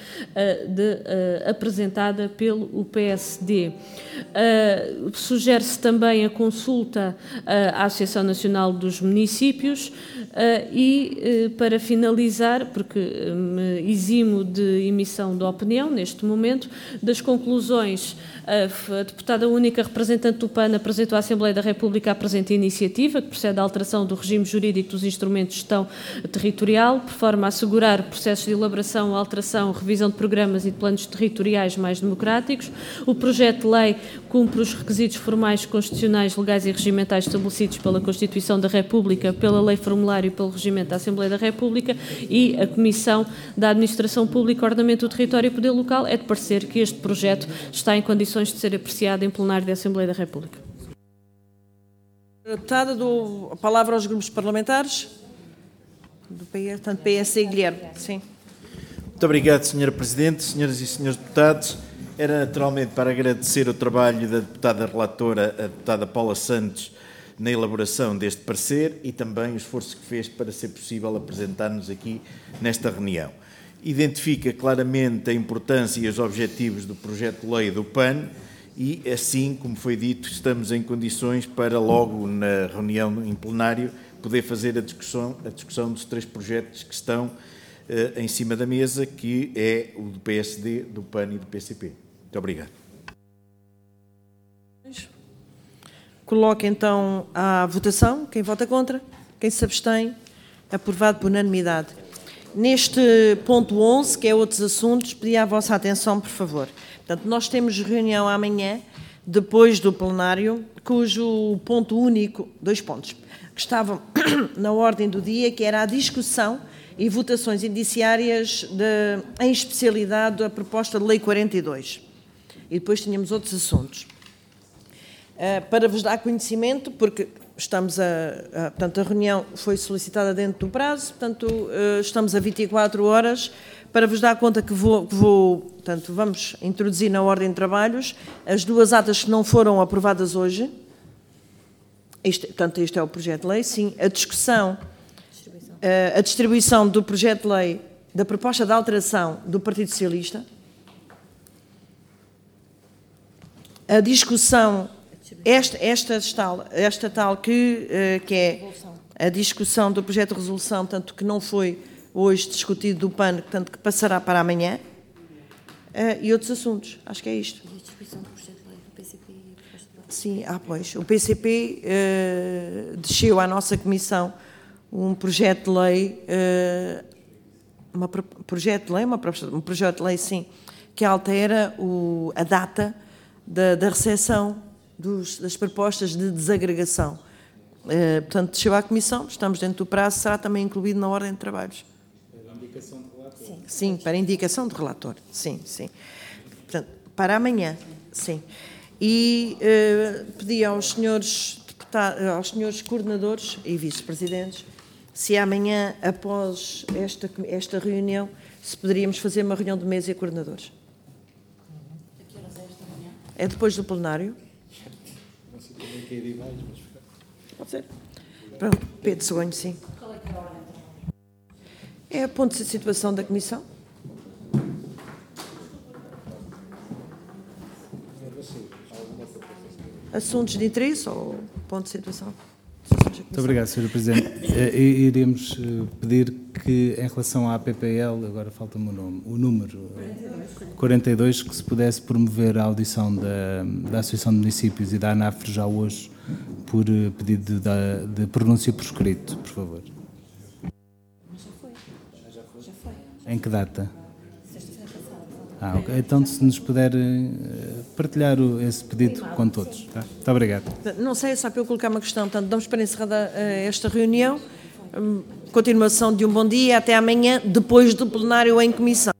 apresentada pelo PSD. Sugere-se também a consulta à Associação Nacional dos Municípios e, para finalizar, porque me eximo de emissão de opinião neste momento, das conclusões, a deputada única representante do PAN apresentou à Assembleia da República a presente iniciativa, que procede à alteração do regime jurídico dos instrumentos de gestão territorial, por forma a assegurar processos de elaboração, alteração, revisão de programas e de planos territoriais mais democráticos. O projeto de lei cumpre os requisitos formais, constitucionais, legais e regimentais estabelecidos pela Constituição da República, pela Lei Formulário e pelo Regimento da Assembleia da República, e a Comissão da Administração Pública, Ordenamento do Território e Poder Local é de parecer que este projeto está em condições de ser apreciado em plenário da Assembleia da República. Deputada, dou a palavra aos grupos parlamentares. Do PS, tanto PS e Guilherme. Sim. Muito obrigado, Sra. Presidente, senhoras e senhores deputados. Era naturalmente para agradecer o trabalho da deputada relatora, a deputada Paula Santos, na elaboração deste parecer e também o esforço que fez para ser possível apresentar-nos aqui nesta reunião. Identifica claramente a importância e os objetivos do projeto de lei do PAN e, assim, como foi dito, estamos em condições para logo na reunião em plenário poder fazer a discussão dos 3 projetos que estão em cima da mesa, que é o do PSD, do PAN e do PCP. Muito obrigado. Coloco então à votação. Quem vota contra? Quem se abstém? Aprovado por unanimidade. Neste ponto 11, que é outros assuntos, pedi a vossa atenção, por favor. Portanto, nós temos reunião amanhã, depois do plenário, cujo ponto único, 2 pontos, que estavam na ordem do dia, que era a discussão e votações indiciárias em especialidade da proposta de Lei 42. E depois tínhamos outros assuntos. Para vos dar conhecimento, porque portanto, a reunião foi solicitada dentro do prazo, portanto, estamos a 24 horas, para vos dar conta que portanto, vamos introduzir na ordem de trabalhos as 2 atas que não foram aprovadas hoje. Portanto, este é o projeto de lei, sim, a discussão, a distribuição do projeto de lei, da proposta de alteração do Partido Socialista, a discussão, esta tal que é a discussão do projeto de resolução, tanto que não foi hoje discutido do PAN, tanto que passará para amanhã, e outros assuntos. Acho que é isto. E a distribuição do projeto de lei do PCP e a proposta de lei? Sim, pois. O PCP desceu à nossa comissão um projeto de lei, um projeto de lei, sim, que altera a data da recepção das propostas de desagregação. Portanto, desceu à comissão, estamos dentro do prazo, será também incluído na ordem de trabalhos. Para indicação de relator? Sim, para indicação de relator, sim, sim. Portanto, para amanhã, sim. E pedi aos senhores coordenadores e vice-presidentes se amanhã, após esta reunião, se poderíamos fazer uma reunião de mesa e coordenadores. A que horas é esta manhã? É depois do plenário. Não sei também que ir mais, mas... Pode ser. Pronto, Pedro Sogonho, sim. Qual é que é a ordem? É a ponto de situação da Comissão. Assuntos de interesse ou ponto de situação? Muito obrigado, Sr. Presidente. Iremos pedir que, em relação à PPL, agora falta-me o número 42, que se pudesse promover a audição da Associação de Municípios e da ANAFRE já hoje, por pedido de pronúncia por escrito, por favor. Já foi. Em que data? Sexta-feira passada. Ok. Então, se nos puder partilhar esse pedido com todos. Tá? Muito obrigado. Não sei, só para eu colocar uma questão. Portanto, damos para encerrada esta reunião. Continuação de um bom dia. Até amanhã, depois do plenário em comissão.